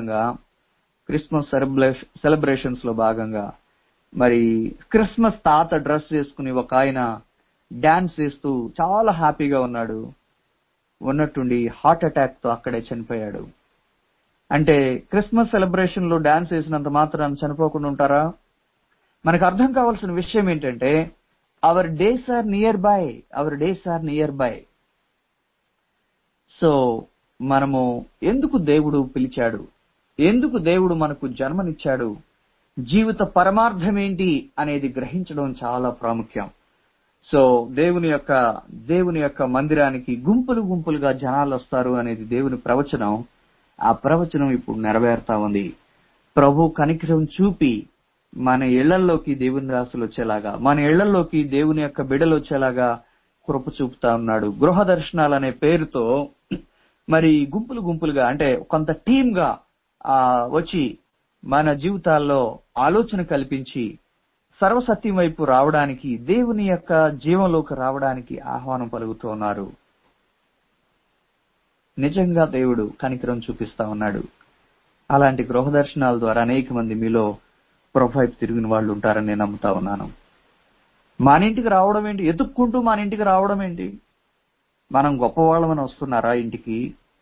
లో భాగంగా మరి క్రిస్మస్ తాత డ్రెస్ వేసుకుని ఒక ఆయన డాన్స్ చేస్తూ చాలా హ్యాపీగా ఉన్నాడు. ఉన్నట్టుండి హార్ట్ అటాక్ తో అక్కడే చనిపోయాడు. అంటే క్రిస్మస్ సెలబ్రేషన్ లో డాన్స్ వేసినంత మాత్రాన్ని చనిపోకుండా ఉంటారా? మనకు అర్థం కావాల్సిన విషయం ఏంటంటే our days are near by. So మనము ఎందుకు దేవుడు పిలిచాడు, ఎందుకు దేవుడు మనకు జన్మనిచ్చాడు, జీవిత పరమార్థం ఏంటి అనేది గ్రహించడం చాలా ప్రాముఖ్యం. సో దేవుని యొక్క మందిరానికి గుంపులుగా జనాలు వస్తారు అనేది దేవుని ప్రవచనం. ఆ ప్రవచనం ఇప్పుడు నెరవేరుతా ఉంది. ప్రభు కనికరం చూపి మన ఇళ్లలోకి దేవుని రాసులు వచ్చేలాగా, మన ఇళ్లలోకి దేవుని యొక్క బిడలు వచ్చేలాగా కృప చూపుతా ఉన్నాడు. గృహ దర్శనాలు అనే పేరుతో మరి గుంపులుగా అంటే కొంత టీమ్ గా వచ్చి మన జీవితాల్లో ఆలోచన కల్పించి సర్వసత్యం వైపు రావడానికి, దేవుని యొక్క జీవంలోకి రావడానికి ఆహ్వానం పలుకుతూ ఉన్నారు. నిజంగా దేవుడు కనికరం చూపిస్తా ఉన్నాడు. అలాంటి గృహ దర్శనాల ద్వారా అనేక మంది మీలో ప్రొఫైల్ తిరిగిన వాళ్ళు ఉంటారని నేను నమ్ముతా ఉన్నాను. మన ఇంటికి రావడం ఏంటి, ఎత్తుక్కుంటూ మన ఇంటికి రావడం ఏంటి? మనం గొప్పవాళ్ళమని వస్తున్నారా ఇంటికి?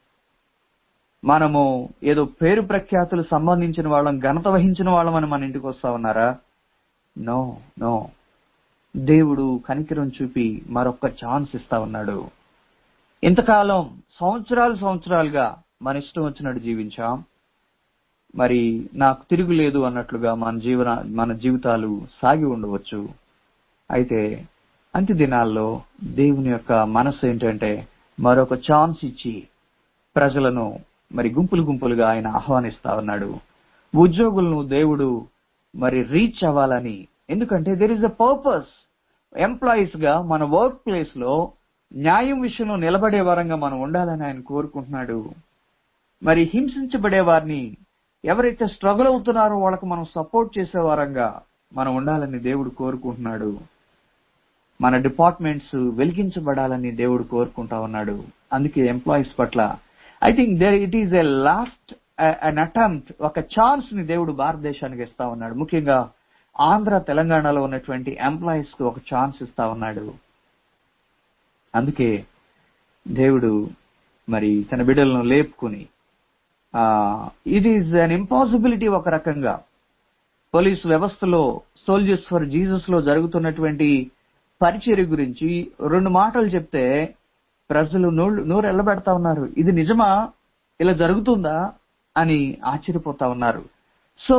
మనము ఏదో పేరు ప్రఖ్యాతులు సంబంధించిన వాళ్ళం, ఘనత వహించిన వాళ్ళమని మన ఇంటికి వస్తా ఉన్నారా? నో. దేవుడు కనికరం చూపి మరొక్క ఛాన్స్ ఇస్తా ఉన్నాడు. ఇంతకాలం సంవత్సరాలుగా మన ఇష్టం వచ్చినట్టు జీవించాం. మరి నాకు తిరుగులేదు అన్నట్లుగా మన జీవితాలు సాగి ఉండవచ్చు. అయితే అంత్య దినాల్లో దేవుని యొక్క మనసు ఏంటంటే మరొక ఛాన్స్ ఇచ్చి ప్రజలను మరి గుంపులుగా ఆయన ఆహ్వానిస్తా ఉన్నాడు. ఉద్యోగులను దేవుడు మరి రీచ్ అవ్వాలని. ఎందుకంటే there is a purpose. Employees గా మన వర్క్ ప్లేస్ లో న్యాయం విషయంలో నిలబడే వారంగా మనం ఉండాలని ఆయన కోరుకుంటున్నాడు. మరి హింసించబడే వారిని, ఎవరైతే స్ట్రగుల్ అవుతున్నారో వాళ్ళకు మనం సపోర్ట్ చేసే వారంగా మనం ఉండాలని దేవుడు కోరుకుంటున్నాడు. మన డిపార్ట్మెంట్స్ వెలిగించబడాలని దేవుడు కోరుకుంటా ఉన్నాడు. అందుకే ఎంప్లాయీస్ పట్ల I think it is a last an attempt, ఒక ఛాన్స్ ని దేవుడు భారతదేశానికి ఇస్తా ఉన్నాడు. ముఖ్యంగా ఆంధ్ర తెలంగాణలో ఉన్నటువంటి ఎంప్లాయీస్ కు ఒక ఛాన్స్ ఇస్తా ఉన్నాడు. అందుకే దేవుడు మరి తన బిడ్డలను లేపుకుని ఇట్ ఈస్ అన్ ఇంపాసిబిలిటీ. ఒక రకంగా పోలీసు వ్యవస్థలో సోల్జర్స్ ఫర్ జీసస్ లో జరుగుతున్నటువంటి పరిచర్య గురించి 2 మాటలు చెప్తే ప్రజలు నోరు ఎల్లబెడతా ఉన్నారు. ఇది నిజమా, ఇలా జరుగుతుందా అని ఆశ్చర్యపోతా ఉన్నారు. సో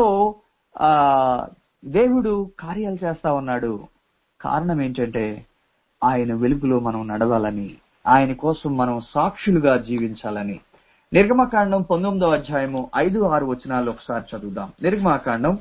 దేవుడు కార్యాలు చేస్తా ఉన్నాడు. కారణం ఏంటంటే ఆయన వెలుగులో మనం నడవాలని, ఆయన కోసం మనం సాక్షులుగా జీవించాలని. నిర్గమకాండం 19వ అధ్యాయము 5-6 వచనాలు ఒకసారి చదువుదాం. నిర్గమకాండం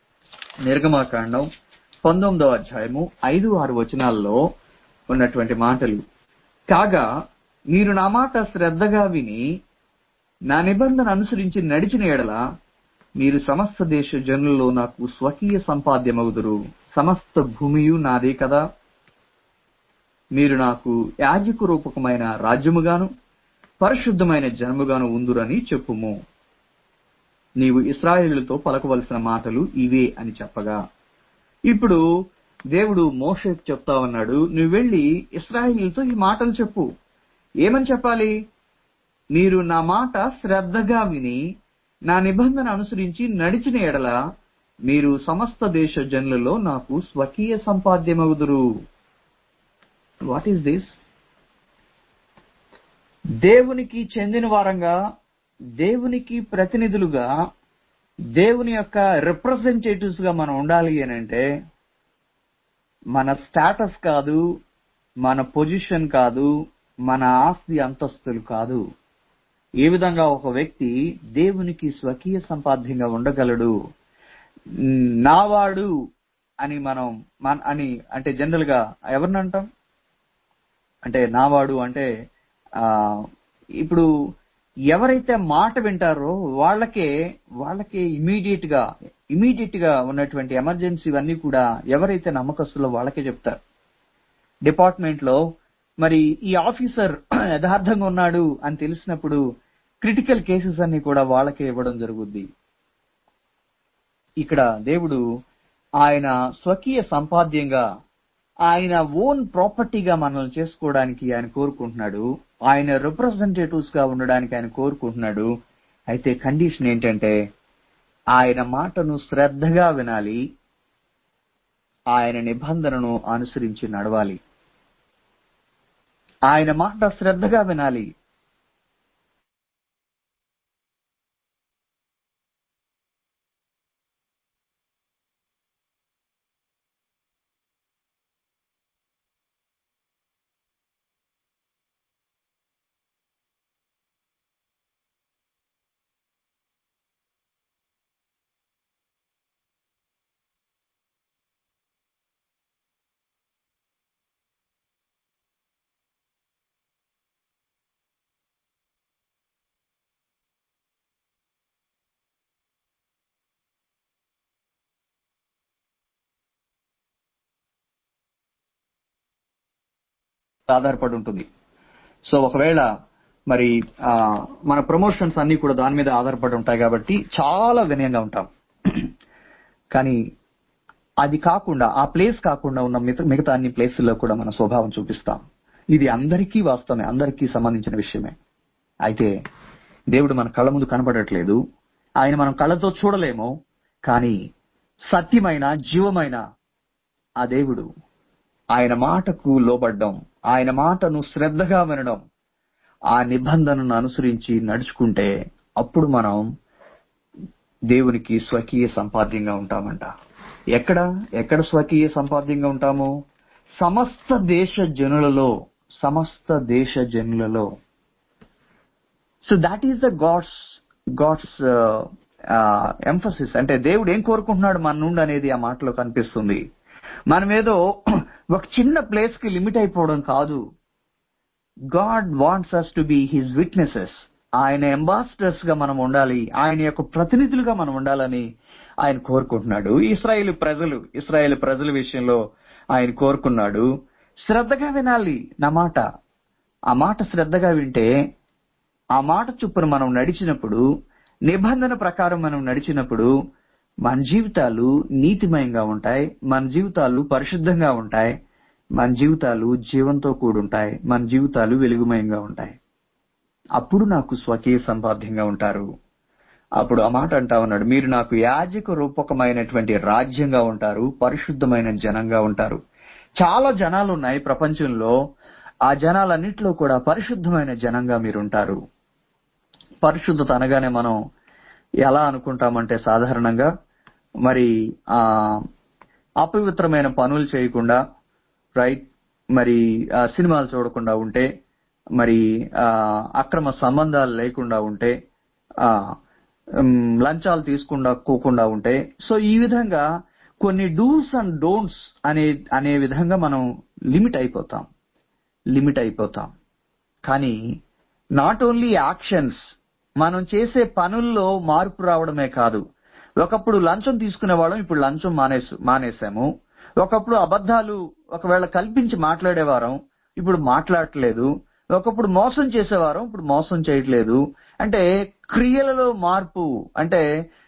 19వ అధ్యాయము 5-6 వచనాల్లో ఉన్నటువంటి మాటలు. కాగా మీరు నా మాట శ్రద్ధగా విని నా నిబంధన అనుసరించి నడిచిన ఎడల మీరు సమస్త దేశ జనులలో నాకు స్వకీయ సంపాద్యమగుదురు. సమస్త భూమియు నాదే కదా. మీరు నాకు యాజక రూపకమైన రాజ్యముగాను పరిశుద్ధమైన జనముగాను ఉందురని చెప్పుము. నీవు ఇశ్రాయేలుతో పలకవలసిన మాటలు ఇవే అని చెప్పగా, ఇప్పుడు దేవుడు మోషేకు చెప్తా ఉన్నాడు, నువ్వు వెళ్లి ఇశ్రాయేలుతో ఈ మాటలు చెప్పు. ఏమని చెప్పాలి? మీరు నా మాట శ్రద్ధగా విని నా నిబంధన అనుసరించి నడిచిన ఎడల మీరు సమస్త దేశ జనులలో నాకు స్వకీయ సంపాద్యమగుదురు. What is this? దేవునికి చెందిన వారంగా, దేవునికి ప్రతినిధులుగా, దేవుని యొక్క రిప్రజెంటేటివ్స్ గా మనం ఉండాలి అని అంటే మన స్టేటస్ కాదు, మన పొజిషన్ కాదు, మన ఆస్తి అంతస్తులు కాదు. ఏ విధంగా ఒక వ్యక్తి దేవునికి స్వకీయ సంపాద్యంగా ఉండగలడు? నావాడు అని మనం అంటే జనరల్ గా ఎవరిని అంటాం? అంటే నావాడు అంటే ఇప్పుడు ఎవరైతే మాట వింటారో వాళ్ళకే ఇమీడియట్ గా ఉన్నటువంటి ఎమర్జెన్సీ ఇవన్నీ కూడా ఎవరైతే నమ్మకస్తులో వాళ్ళకే చెప్తారు. డిపార్ట్మెంట్ లో మరి ఈ ఆఫీసర్ యథార్థంగా ఉన్నాడు అని తెలిసినప్పుడు క్రిటికల్ కేసెస్ అన్ని కూడా వాళ్ళకే ఇవ్వడం జరుగుద్ది. ఇక్కడ దేవుడు ఆయన స్వకీయ సంపాద్యంగా, ఆయన ఓన్ ప్రాపర్టీగా మనల్ని చేసుకోవడానికి ఆయన కోరుకుంటున్నాడు. ఆయన రిప్రజెంటేటివ్స్ గా ఉండడానికి ఆయన కోరుకుంటున్నాడు. అయితే కండిషన్ ఏంటంటే ఆయన మాటను శ్రద్ధగా వినాలి, ఆయన నిబంధనను అనుసరించి నడవాలి. ఆయన మాట శ్రద్ధగా వినాలి. ఆధారపడి ఉంటుంది. సో ఒకవేళ మరి మన ప్రమోషన్స్ అన్ని కూడా దాని మీద ఆధారపడి ఉంటాయి కాబట్టి చాలా వినయంగా ఉంటాం. కానీ అది కాకుండా, ఆ ప్లేస్ కాకుండా ఉన్న మిగతా అన్ని ప్లేసుల్లో కూడా మన స్వభావం చూపిస్తాం. ఇది అందరికీ వాస్తవమే, అందరికీ సంబంధించిన విషయమే. అయితే దేవుడు మన కళ్ళ ముందు కనబడట్లేదు, ఆయన మనం కళ్ళతో చూడలేము. కానీ సత్యమైన, జీవమైన ఆ దేవుడు, ఆయన మాటకు లోబడ్డం, ఆయన మాటను శ్రద్ధగా వినడం, ఆ నిబంధనను అనుసరించి నడుచుకుంటే అప్పుడు మనం దేవునికి స్వకీయ సంపాద్యంగా ఉంటామంట. ఎక్కడ స్వకీయ సంపాద్యంగా ఉంటాము? సమస్త దేశ జనులలో. So that is the God's emphasis. అంటే దేవుడు ఏం కోరుకుంటున్నాడు మన నుండి అనేది ఆ మాటలో కనిపిస్తుంది. మనమేదో ఒక చిన్న ప్లేస్ కి లిమిట్ అయిపోవడం కాదు. God wants us to be his witnesses. ఆయన అంబాసిడర్స్ గా మనం ఉండాలి, ఆయన యొక్క ప్రతినిధులుగా మనం ఉండాలని ఆయన కోరుకుంటున్నాడు. ఇశ్రాయేలు ప్రజల విషయంలో ఆయన కోరుకున్నాడు. శ్రద్ధగా వినాలి నా మాట. ఆ మాట శ్రద్ధగా వింటే, ఆ మాట చొప్పున మనం నడిచినప్పుడు, నిబంధన ప్రకారం మనం నడిచినప్పుడు మన జీవితాలు నీతిమయంగా ఉంటాయి, మన జీవితాలు పరిశుద్ధంగా ఉంటాయి, మన జీవితాలు జీవంతో కూడుంటాయి, మన జీవితాలు వెలుగుమయంగా ఉంటాయి. అప్పుడు నాకు స్వకీయ సంపాద్యంగా ఉంటారు. అప్పుడు ఆ మాట అంటా ఉన్నాడు, మీరు నాకు యాజక రూపకమైనటువంటి రాజ్యంగా ఉంటారు, పరిశుద్ధమైన జనంగా ఉంటారు. చాలా జనాలు ఉన్నాయి ప్రపంచంలో. ఆ జనాలన్నింటిలో కూడా పరిశుద్ధమైన జనంగా మీరుంటారు. పరిశుద్ధత అనగానే మనం ఎలా అనుకుంటామంటే, సాధారణంగా మరి అపవిత్రమైన పనులు చేయకుండా, రైట్, మరి సినిమాలు చూడకుండా ఉంటే, మరి అక్రమ సంబంధాలు లేకుండా ఉంటే, లంచాలు తీసుకోకుండా ఉంటే, సో ఈ విధంగా కొన్ని డూస్ అండ్ డోంట్స్ అనే విధంగా మనం లిమిట్ అయిపోతాం. కానీ నాట్ ఓన్లీ యాక్షన్స్, మనం చేసే పనుల్లో మార్పు రావడమే కాదు. ఒకప్పుడు లంచం తీసుకునేవాళ్ళం, ఇప్పుడు లంచం మానేసాము. ఒకప్పుడు అబద్ధాలు ఒకవేళ కల్పించి మాట్లాడేవారం, ఇప్పుడు మాట్లాడట్లేదు. ఒకప్పుడు మోసం చేసేవారం, ఇప్పుడు మోసం చేయట్లేదు. అంటే క్రియలలో మార్పు, అంటే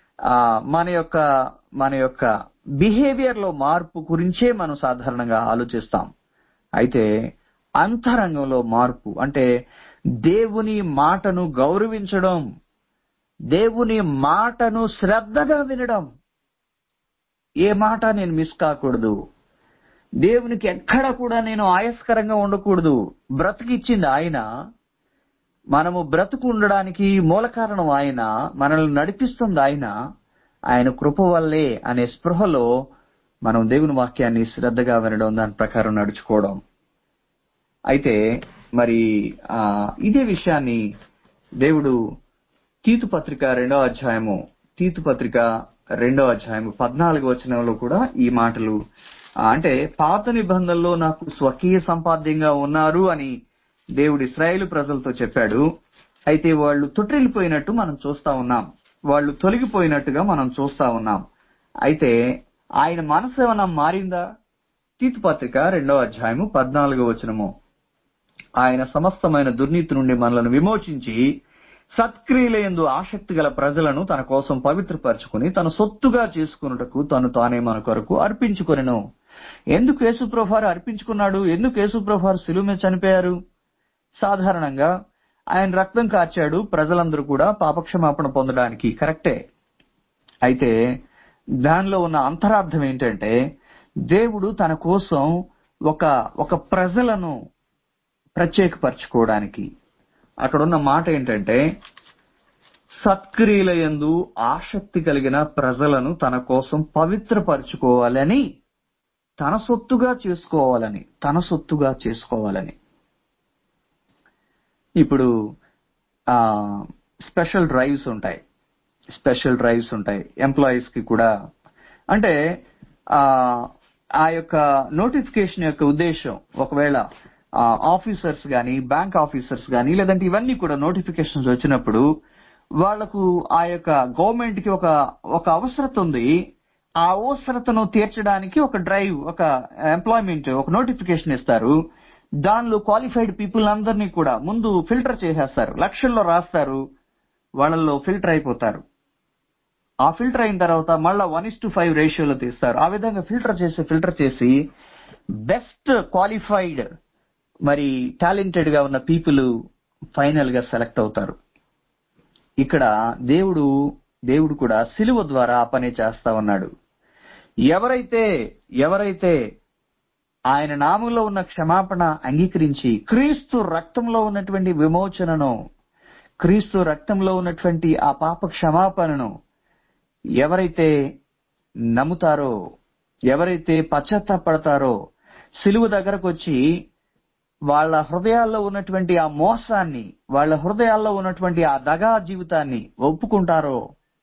మన యొక్క బిహేవియర్ లో మార్పు గురించే మనం సాధారణంగా ఆలోచిస్తాం. అయితే అంతరంగంలో మార్పు అంటే దేవుని మాటను గౌరవించడం, దేవుని మాటను శ్రద్ధగా వినడం. ఏ మాట నేను మిస్ కాకూడదు, దేవునికి ఎక్కడ కూడా నేను ఆయాస్కరంగా ఉండకూడదు. బ్రతికిచ్చింది ఆయన, మనము బ్రతుకు ఉండడానికి మూల కారణం ఆయన, మనల్ని నడిపిస్తుంది ఆయన కృప వల్లే అనే స్పృహలో మనం దేవుని వాక్యాన్ని శ్రద్ధగా వినడం, దాని ప్రకారం నడుచుకోవడం. అయితే మరి ఇదే విషయాన్ని దేవుడు తీతు పత్రిక 2వ అధ్యాయము 14వ వచనంలో కూడా ఈ మాటలు, అంటే పాత నిబంధనలో నాకు స్వకీయ సంపాద్యంగా ఉన్నారు అని దేవుడు ఇశ్రాయేలు ప్రజలతో చెప్పాడు. అయితే వాళ్ళు తొట్టిల్లిపోయినట్టు మనం చూస్తా ఉన్నాం, వాళ్ళు తొలగిపోయినట్టుగా మనం చూస్తా ఉన్నాం. అయితే ఆయన మనసు ఏమైనా మారిందా? తీతు పత్రిక 2వ అధ్యాయము 14వ వచనము, ఆయన సమస్తమైన దుర్నీతి నుండి మనలను విమోచించి సత్క్రియలయందు ఆసక్తి గల ప్రజలను తన కోసం పవిత్రపరచుకుని తన సొత్తుగా చేసుకున్నటకు తను తానే మన కొరకు అర్పించుకొనెను. ఎందుకు యేసుప్రభువు వారు అర్పించుకున్నాడు? ఎందుకు యేసుప్రభువు వారు శిలువ మీద చనిపోయారు? సాధారణంగా ఆయన రక్తం కార్చాడు ప్రజలందరూ కూడా పాపక్షమాపణ పొందడానికి, కరెక్టే. అయితే దానిలో ఉన్న అంతరార్థం ఏంటంటే దేవుడు తన కోసం ఒక ప్రజలను ప్రత్యేకపరచుకోవడానికి. అక్కడున్న మాట ఏంటంటే సత్క్రియలయందు ఆసక్తి కలిగిన ప్రజలను తన కోసం పవిత్రపరచుకోవాలని, తన సొత్తుగా చేసుకోవాలని. ఇప్పుడు స్పెషల్ డ్రైవ్స్ ఉంటాయి ఎంప్లాయీస్ కి కూడా. అంటే ఆ యొక్క నోటిఫికేషన్ యొక్క ఉద్దేశం, ఒకవేళ ఆఫీసర్స్ గాని, బ్యాంక్ ఆఫీసర్స్ గాని, లేదంటే ఇవన్నీ కూడా నోటిఫికేషన్స్ వచ్చినప్పుడు వాళ్లకు ఆ యొక్క గవర్నమెంట్ కి ఒక అవసరత ఉంది. ఆ అవసరతను తీర్చడానికి ఒక డ్రైవ్, ఒక ఎంప్లాయ్మెంట్, ఒక నోటిఫికేషన్ ఇస్తారు. దానిలో క్వాలిఫైడ్ పీపుల్ అందరినీ కూడా ముందు ఫిల్టర్ చేసేస్తారు, లక్షల్లో రాస్తారు, వాళ్ళల్లో ఫిల్టర్ అయిపోతారు. ఆ ఫిల్టర్ అయిన తర్వాత మళ్ళా 1:5 రేషియోలో తీస్తారు. ఆ విధంగా ఫిల్టర్ చేసి బెస్ట్ క్వాలిఫైడ్, మరి టాలెంటెడ్ గా ఉన్న పీపుల్ ఫైనల్ గా సెలెక్ట్ అవుతారు. ఇక్కడ దేవుడు కూడా సిలువ ద్వారా ఆ పని చేస్తా ఉన్నాడు. ఎవరైతే ఆయన నామంలో ఉన్న క్షమాపణ అంగీకరించి క్రీస్తు రక్తంలో ఉన్నటువంటి విమోచనను, క్రీస్తు రక్తంలో ఉన్నటువంటి ఆ పాప క్షమాపణను ఎవరైతే నమ్ముతారో, ఎవరైతే పశ్చాత్తాపడతారో, సిలువ దగ్గరకు వచ్చి వాళ్ళ హృదయాల్లో ఉన్నటువంటి ఆ మోసాన్ని, వాళ్ళ హృదయాల్లో ఉన్నటువంటి ఆ దగా జీవితాన్ని ఒప్పుకుంటారో,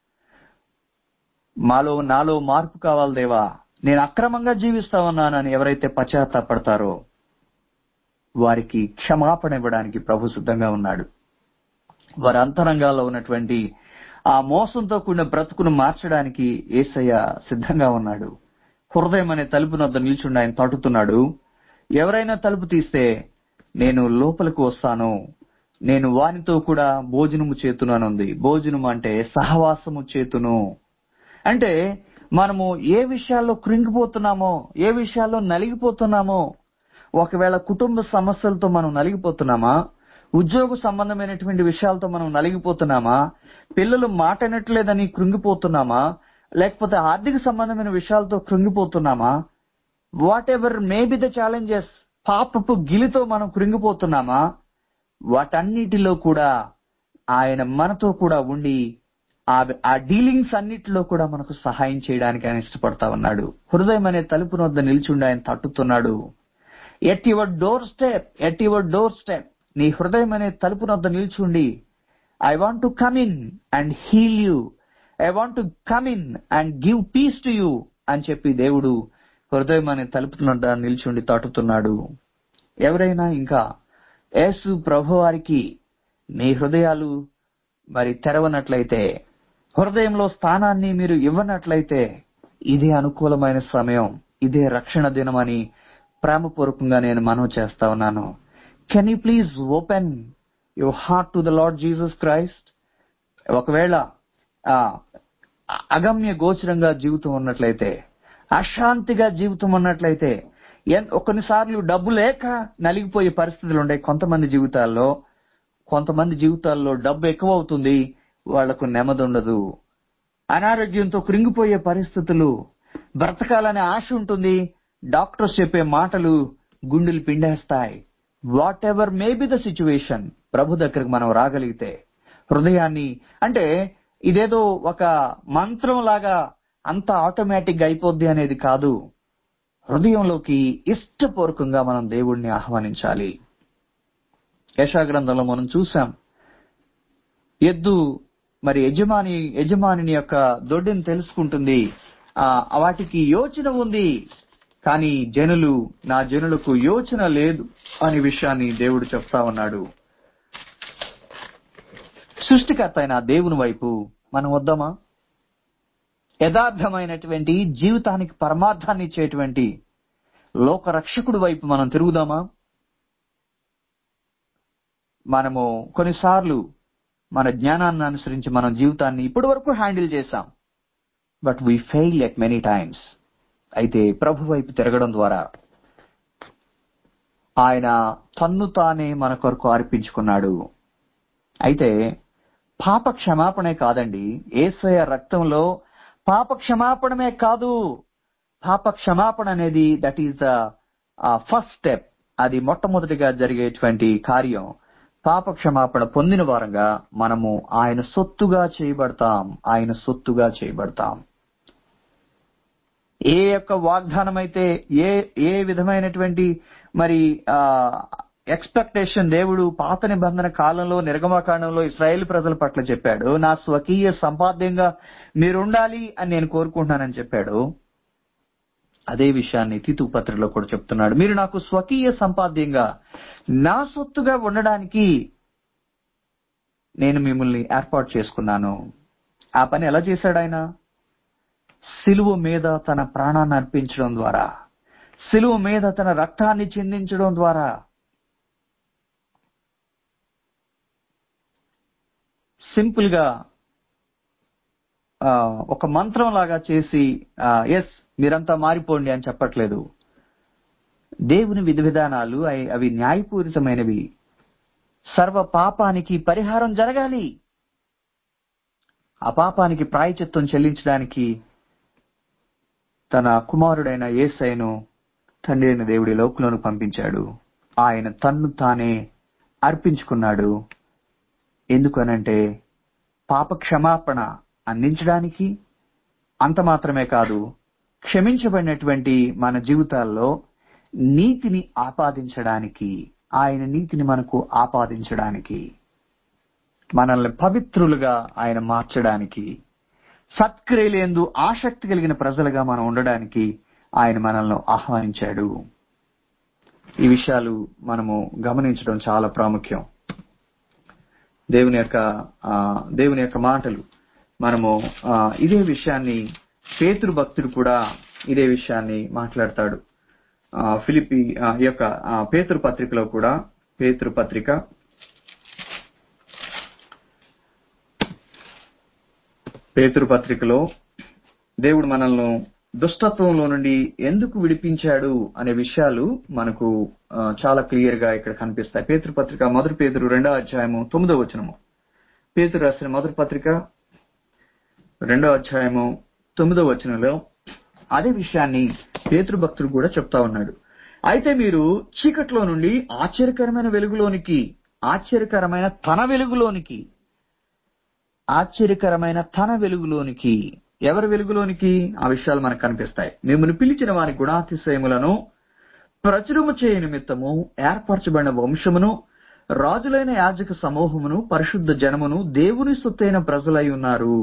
నాలో మార్పు కావాలి దేవా, నేను అక్రమంగా జీవిస్తా ఉన్నానని ఎవరైతే పశ్చాత్తాపడతారో వారికి క్షమాపణ ఇవ్వడానికి ప్రభు సిద్ధంగా ఉన్నాడు. వారి అంతరంగాల్లో ఉన్నటువంటి ఆ మోసంతో కూడిన బ్రతుకును మార్చడానికి యేసయ్య సిద్ధంగా ఉన్నాడు. హృదయం అనే తలుపు వద్ద నిల్చుండి ఆయన తట్టుతున్నాడు. ఎవరైనా తలుపు తీస్తే నేను లోపలికి వస్తాను, నేను వానితో కూడా భోజనము చేతుననుంది. భోజనం అంటే సహవాసము చేతును. అంటే మనము ఏ విషయాల్లో కృంగిపోతున్నామో, ఏ విషయాల్లో నలిగిపోతున్నామో, ఒకవేళ కుటుంబ సమస్యలతో మనం నలిగిపోతున్నామా, ఉద్యోగ సంబంధమైనటువంటి విషయాలతో మనం నలిగిపోతున్నామా, పిల్లలు మాట వినట్లేదని కృంగిపోతున్నామా, లేకపోతే ఆర్థిక సంబంధమైన విషయాలతో కృంగిపోతున్నామా, whatever may be the challenges, పాపపు గిలితో మనం కృంగిపోతున్నామా, వాటన్నిటిలో కూడా ఆయన మనతో కూడా ఉండి ఆ డీలింగ్స్ అన్నిటిలో కూడా మనకు సహాయం చేయడానికి ఆయన ఇష్టపడతా ఉన్నాడు. హృదయం అనే తలుపు వద్ద నిల్చుండి ఆయన తట్టుతున్నాడు. ఎట్ యువర్ డోర్ స్టెప్, నీ హృదయం అనే తలుపు వద్ద నిల్చుండి, I want to come in and heal you, I want to come in and give peace to you అని చెప్పి దేవుడు హృదయం అనే తలుపు వద్ద నిల్చుండి తట్టుతున్నాడు. ఎవరైనా ఇంకా యేసు ప్రభు వారికి మీ హృదయాలు మరి తెరవనట్లయితే, హృదయంలో స్థానాన్ని మీరు ఇవ్వనట్లయితే, ఇదే అనుకూలమైన సమయం, ఇదే రక్షణ దినం అని ప్రేమపూర్వకంగా నేను మనవి చేస్తా ఉన్నాను. Can you please open your heart to the Lord Jesus Christ? ఒకవేళ అగమ్య గోచరంగా జీవితం ఉన్నట్లయితే, అశాంతిగా జీవితం ఉన్నట్లయితే, కొన్నిసార్లు డబ్బు లేక నలిగిపోయే పరిస్థితులు ఉంటాయి కొంతమంది జీవితాల్లో. కొంతమంది జీవితాల్లో డబ్బు ఎక్కువ అవుతుంది, వాళ్లకు నెమ్మది ఉండదు. అనారోగ్యంతో కృంగిపోయే పరిస్థితులు, బ్రతకాలనే ఆశ ఉంటుంది, డాక్టర్స్ చెప్పే మాటలు గుండెలు పిండేస్తాయి. Whatever may be the situation, ప్రభు దగ్గరకు మనం రాగలిగితే హృదయాన్ని, అంటే ఇదేదో ఒక మంత్రం లాగా అంత ఆటోమేటిక్ గా అయిపోద్ది అనేది కాదు. హృదయంలోకి ఇష్టపూర్వకంగా మనం దేవుణ్ణి ఆహ్వానించాలి. యెషయా గ్రంథంలో మనం చూసాం, ఎద్దు మరి యజమాని యొక్క దొడ్డిని తెలుసుకుంటుంది, వాటికి యోచన ఉంది, కానీ నా జనులకు యోచన లేదు అనే విషయాన్ని దేవుడు చెప్తా ఉన్నాడు. సృష్టికర్త అయిన దేవుని వైపు మనం వద్దామా? యథార్థమైనటువంటి జీవితానికి పరమార్థాన్ని ఇచ్చేటువంటి లోకరక్షకుడి వైపు మనం తిరుగుదామా? మనము కొన్నిసార్లు మన జ్ఞానాన్ని అనుసరించి మనం జీవితాన్ని ఇప్పటి వరకు హ్యాండిల్ చేశాం, but we fail at many times. అయితే ప్రభు వైపు తిరగడం ద్వారా ఆయన తన్ను తానే మన కొరకు అర్పించుకున్నాడు. అయితే పాప క్షమాపణే కాదండి, యేసయ్య రక్తంలో పాప క్షమాపణమే కాదు, పాప క్షమాపణ అనేది that is the first step. అది మొట్టమొదటిగా జరిగేటువంటి కార్యం. పాప క్షమాపణ పొందిన వారంగా మనము ఆయన సొత్తుగా చేయబడతాం, ఆయన సొత్తుగా చేయబడతాం. ఏ యొక్క వాగ్దానం అయితే, ఏ విధమైనటువంటి మరి ఎక్స్పెక్టేషన్ దేవుడు పాత నిబంధన కాలంలో నిర్గమకాండంలో ఇశ్రాయేలు ప్రజల పట్ల చెప్పాడు, నా స్వకీయ సంపాద్యంగా మీరుండాలి అని నేను కోరుకుంటున్నానని చెప్పాడు. అదే విషయాన్ని తీతు పత్రికలో కూడా చెప్తున్నాడు. మీరు నాకు స్వకీయ సంపాద్యంగా నా సొత్తుగా ఉండడానికి నేను మిమ్మల్ని ఏర్పాటు చేసుకున్నాను. ఆ పని ఎలా చేశాడు ఆయన? సిలువ మీద తన ప్రాణాన్ని అర్పించడం ద్వారా, సిలువ మీద తన రక్తాన్ని చిందించడం ద్వారా. సింపుల్ గా ఒక మంత్రం లాగా చేసి ఎస్ మీరంతా మారిపోండి అని చెప్పట్లేదు. దేవుని విధి విధానాలు అవి న్యాయపూరితమైనవి. సర్వ పాపానికి పరిహారం జరగాలి. ఆ పాపానికి ప్రాయశ్చిత్తం చెల్లించడానికి తన కుమారుడైన యేసయ్యను తండ్రి అయిన దేవుడి లోకంలోకి పంపించాడు. ఆయన తన్ను తానే అర్పించుకున్నాడు. ఎందుకనంటే పాప క్షమాపణ అందించడానికి, అంత మాత్రమే కాదు, క్షమించబడినటువంటి మన జీవితాల్లో నీతిని ఆపాదించడానికి, ఆయన నీతిని మనకు ఆపాదించడానికి, మనల్ని పవిత్రులుగా ఆయన మార్చడానికి, సత్క్రియలందు ఆసక్తి కలిగిన ప్రజలుగా మనం ఉండడానికి ఆయన మనల్ని ఆహ్వానించాడు. ఈ విషయాలు మనము గమనించడం చాలా ప్రాముఖ్యం. దేవుని యొక్క మాటలు మనము ఇదే విషయాన్ని, పేతురు భక్తుడు కూడా ఇదే విషయాన్ని మాట్లాడతాడు. ఫిలిప్పీ యొక్క పేతురు పత్రికలో కూడా, పేతురు పత్రికలో దేవుడు మనల్ని దుష్టత్వంలో నుండి ఎందుకు విడిపించాడు అనే విషయాలు మనకు చాలా క్లియర్ గా ఇక్కడ కనిపిస్తాయి. పేతురు పత్రిక 1 పేతురు 2వ అధ్యాయము 9వ వచనము. పేతురు రాసిన 1 పత్రిక 2వ అధ్యాయము 9వ వచనంలో అదే విషయాన్ని పేతురు భక్తుడు కూడా చెప్తా ఉన్నాడు. అయితే మీరు చీకట్లో నుండి ఆశ్చర్యకరమైన తన వెలుగులోనికి, ఎవరి వెలుగులోనికి? ఆ విషయాలు మనకు కనిపిస్తాయి. మిమ్మల్ని పిలిచిన వారి గుణాతిశయములను ప్రచురము చేయ నిమిత్తము ఏర్పరచబడిన వంశమును, రాజులైన యాజక సమూహమును, పరిశుద్ధ జనమును, దేవుని సొత్తైన ప్రజలై ఉన్నారు.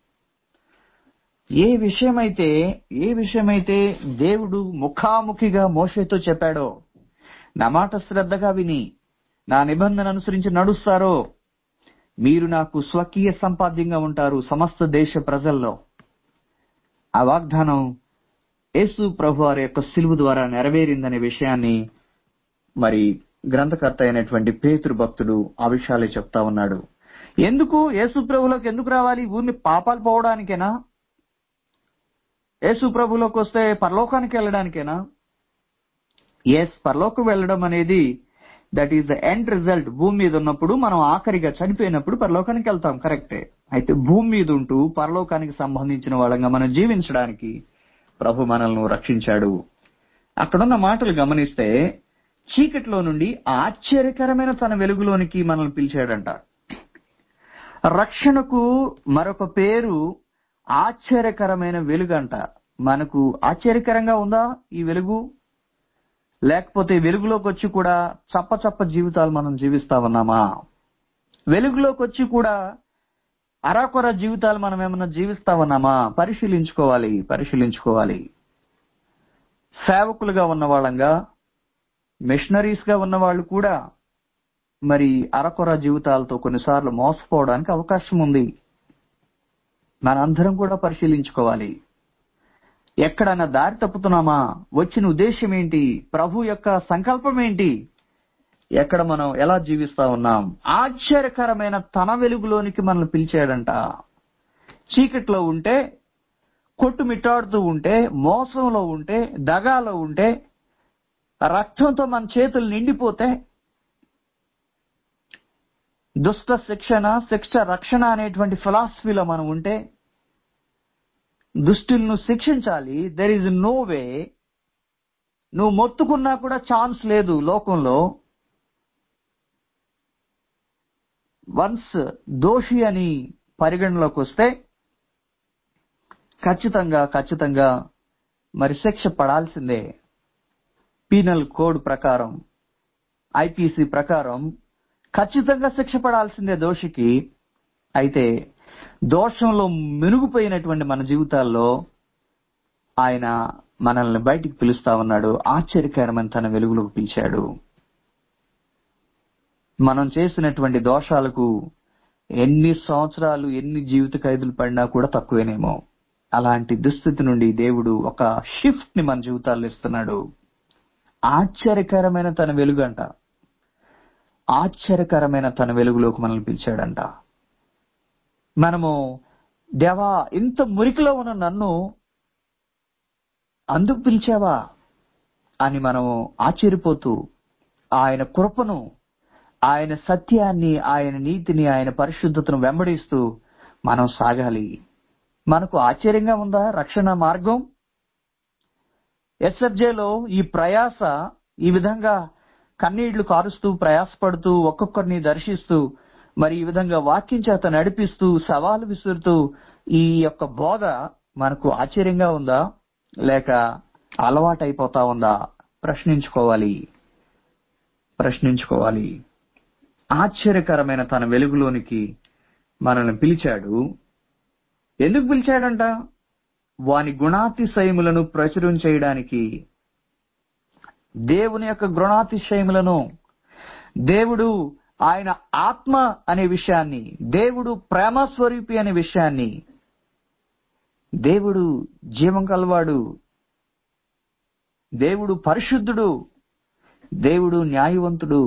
ఏ విషయమైతే దేవుడు ముఖాముఖిగా మోషేతో చెప్పాడో, నా మాట శ్రద్ధగా విని నా నిబంధన అనుసరించి నడుస్తారో మీరు నాకు స్వకీయ సంపాద్యంగా ఉంటారు సమస్త దేశ ప్రజల్లో, ఆ వాగ్దానం యేసు ప్రభు వారి యొక్క సిలువ ద్వారా నెరవేరిందనే విషయాన్ని మరి గ్రంథకర్త అయినటువంటి పేతురు భక్తుడు ఆ విషయాలే చెప్తా ఉన్నాడు. ఎందుకు యేసు ప్రభులోకి ఎందుకు రావాలి? ఊరిని పాపాలు పోవడానికేనా? యేసు ప్రభులోకి వస్తే పరలోకానికి వెళ్ళడానికేనా? ఎస్, పరలోకం వెళ్ళడం అనేది that is the end result. భూమి మీద ఉన్నప్పుడు మనం ఆఖరిగా చనిపోయినప్పుడు పరలోకానికి వెళ్తాం, కరెక్టే. అయితే భూమి మీద ఉంటూ పరలోకానికి సంబంధించిన వాళ్ళంగా మనం జీవించడానికి ప్రభు మనల్ని రక్షించాడు. అక్కడున్న మాటలు గమనిస్తే చీకటిలో నుండి ఆశ్చర్యకరమైన తన వెలుగులోనికి మనల్ని పిలిచాడంట. రక్షణకు మరొక పేరు ఆశ్చర్యకరమైన వెలుగంట. మనకు ఆశ్చర్యకరంగా ఉందా ఈ వెలుగు? లేకపోతే వెలుగులోకి వచ్చి కూడా చప్ప జీవితాలు మనం జీవిస్తా ఉన్నామా? వెలుగులోకి వచ్చి కూడా అరాకొర జీవితాలు మనం ఏమన్నా జీవిస్తా ఉన్నామా? పరిశీలించుకోవాలి. సేవకులుగా ఉన్న వాళ్ళంగా, మిషనరీస్ గా ఉన్న వాళ్ళు కూడా మరి అరకొర జీవితాలతో కొన్నిసార్లు మోసపోవడానికి అవకాశం ఉంది. మనందరం కూడా పరిశీలించుకోవాలి. ఎక్కడైనా దారి తప్పుతున్నామా? వచ్చిన ఉద్దేశం ఏంటి? ప్రభు యొక్క సంకల్పం ఏంటి? ఎక్కడ మనం ఎలా జీవిస్తా ఉన్నాం? ఆశ్చర్యకరమైన తన వెలుగులోనికి మనల్ని పిలిచాడంట. చీకట్లో ఉంటే, కొట్టుమిట్టాడుతూ ఉంటే, మోసంలో ఉంటే, దగాలో ఉంటే, రక్తంతో మన చేతులు నిండిపోతే, దుష్ట శిక్ష రక్షణ అనేటువంటి ఫిలాసఫీలో మనం ఉంటే, దుష్టులను శిక్షించాలి, దెర్ ఈజ్ నో వే, నువ్వు మొత్తుకున్నా కూడా ఛాన్స్ లేదు లోకంలో. వన్స్ దోషి అని పరిగణలోకి వస్తే ఖచ్చితంగా మరి శిక్ష పడాల్సిందే. పీనల్ కోడ్ ప్రకారం, ఐపీసీ ప్రకారం ఖచ్చితంగా శిక్ష పడాల్సిందే దోషికి. అయితే దోషంలో మెనుగుపోయినటువంటి మన జీవితాల్లో ఆయన మనల్ని బయటికి పిలుస్తా ఉన్నాడు. ఆశ్చర్యకరమైన తన వెలుగులోకి పిలిచాడు. మనం చేసినటువంటి దోషాలకు ఎన్ని సంవత్సరాలు, ఎన్ని జీవిత ఖైదులు పడినా కూడా తక్కువేనేమో. అలాంటి దుస్థితి నుండి దేవుడు ఒక షిఫ్ట్ ని మన జీవితాల్లో ఇస్తున్నాడు. ఆశ్చర్యకరమైన తన వెలుగు అంట. ఆశ్చర్యకరమైన తన వెలుగులోకి మనల్ని పిలిచాడంట. మనము దేవా, ఇంత మురికిలో ఉన్న నన్ను అందుకు పిలిచావా అని మనము ఆశ్చర్యపోతూ ఆయన కృపను, ఆయన సత్యాన్ని, ఆయన నీతిని, ఆయన పరిశుద్ధతను వెంబడిస్తూ మనం సాగాలి. మనకు ఆశ్చర్యంగా ఉందా రక్షణ మార్గం? ఎస్ఎఫ్జేలో ఈ ప్రయాస, ఈ విధంగా కన్నీళ్లు కారుస్తూ ప్రయాసపడుతూ ఒక్కొక్కరిని దర్శిస్తూ మరి ఈ విధంగా వాక్యం చేత నడిపిస్తూ సవాలు విసురుతూ ఈ యొక్క బోధ మనకు ఆశ్చర్యంగా ఉందా లేక అలవాటైపోతా ఉందా? ప్రశ్నించుకోవాలి. ఆశ్చర్యకరమైన తన వెలుగులోనికి మనల్ని పిలిచాడు. ఎందుకు పిలిచాడంట? వాని గుణాతిశయములను ప్రచురం చేయడానికి. దేవుని యొక్క గుణాతిశయములను, దేవుడు ఆయన ఆత్మ అనే విషయాన్ని, దేవుడు ప్రేమ స్వరూపి అనే విషయాన్ని, దేవుడు జీవం కలవాడు, దేవుడు పరిశుద్ధుడు, దేవుడు న్యాయవంతుడు,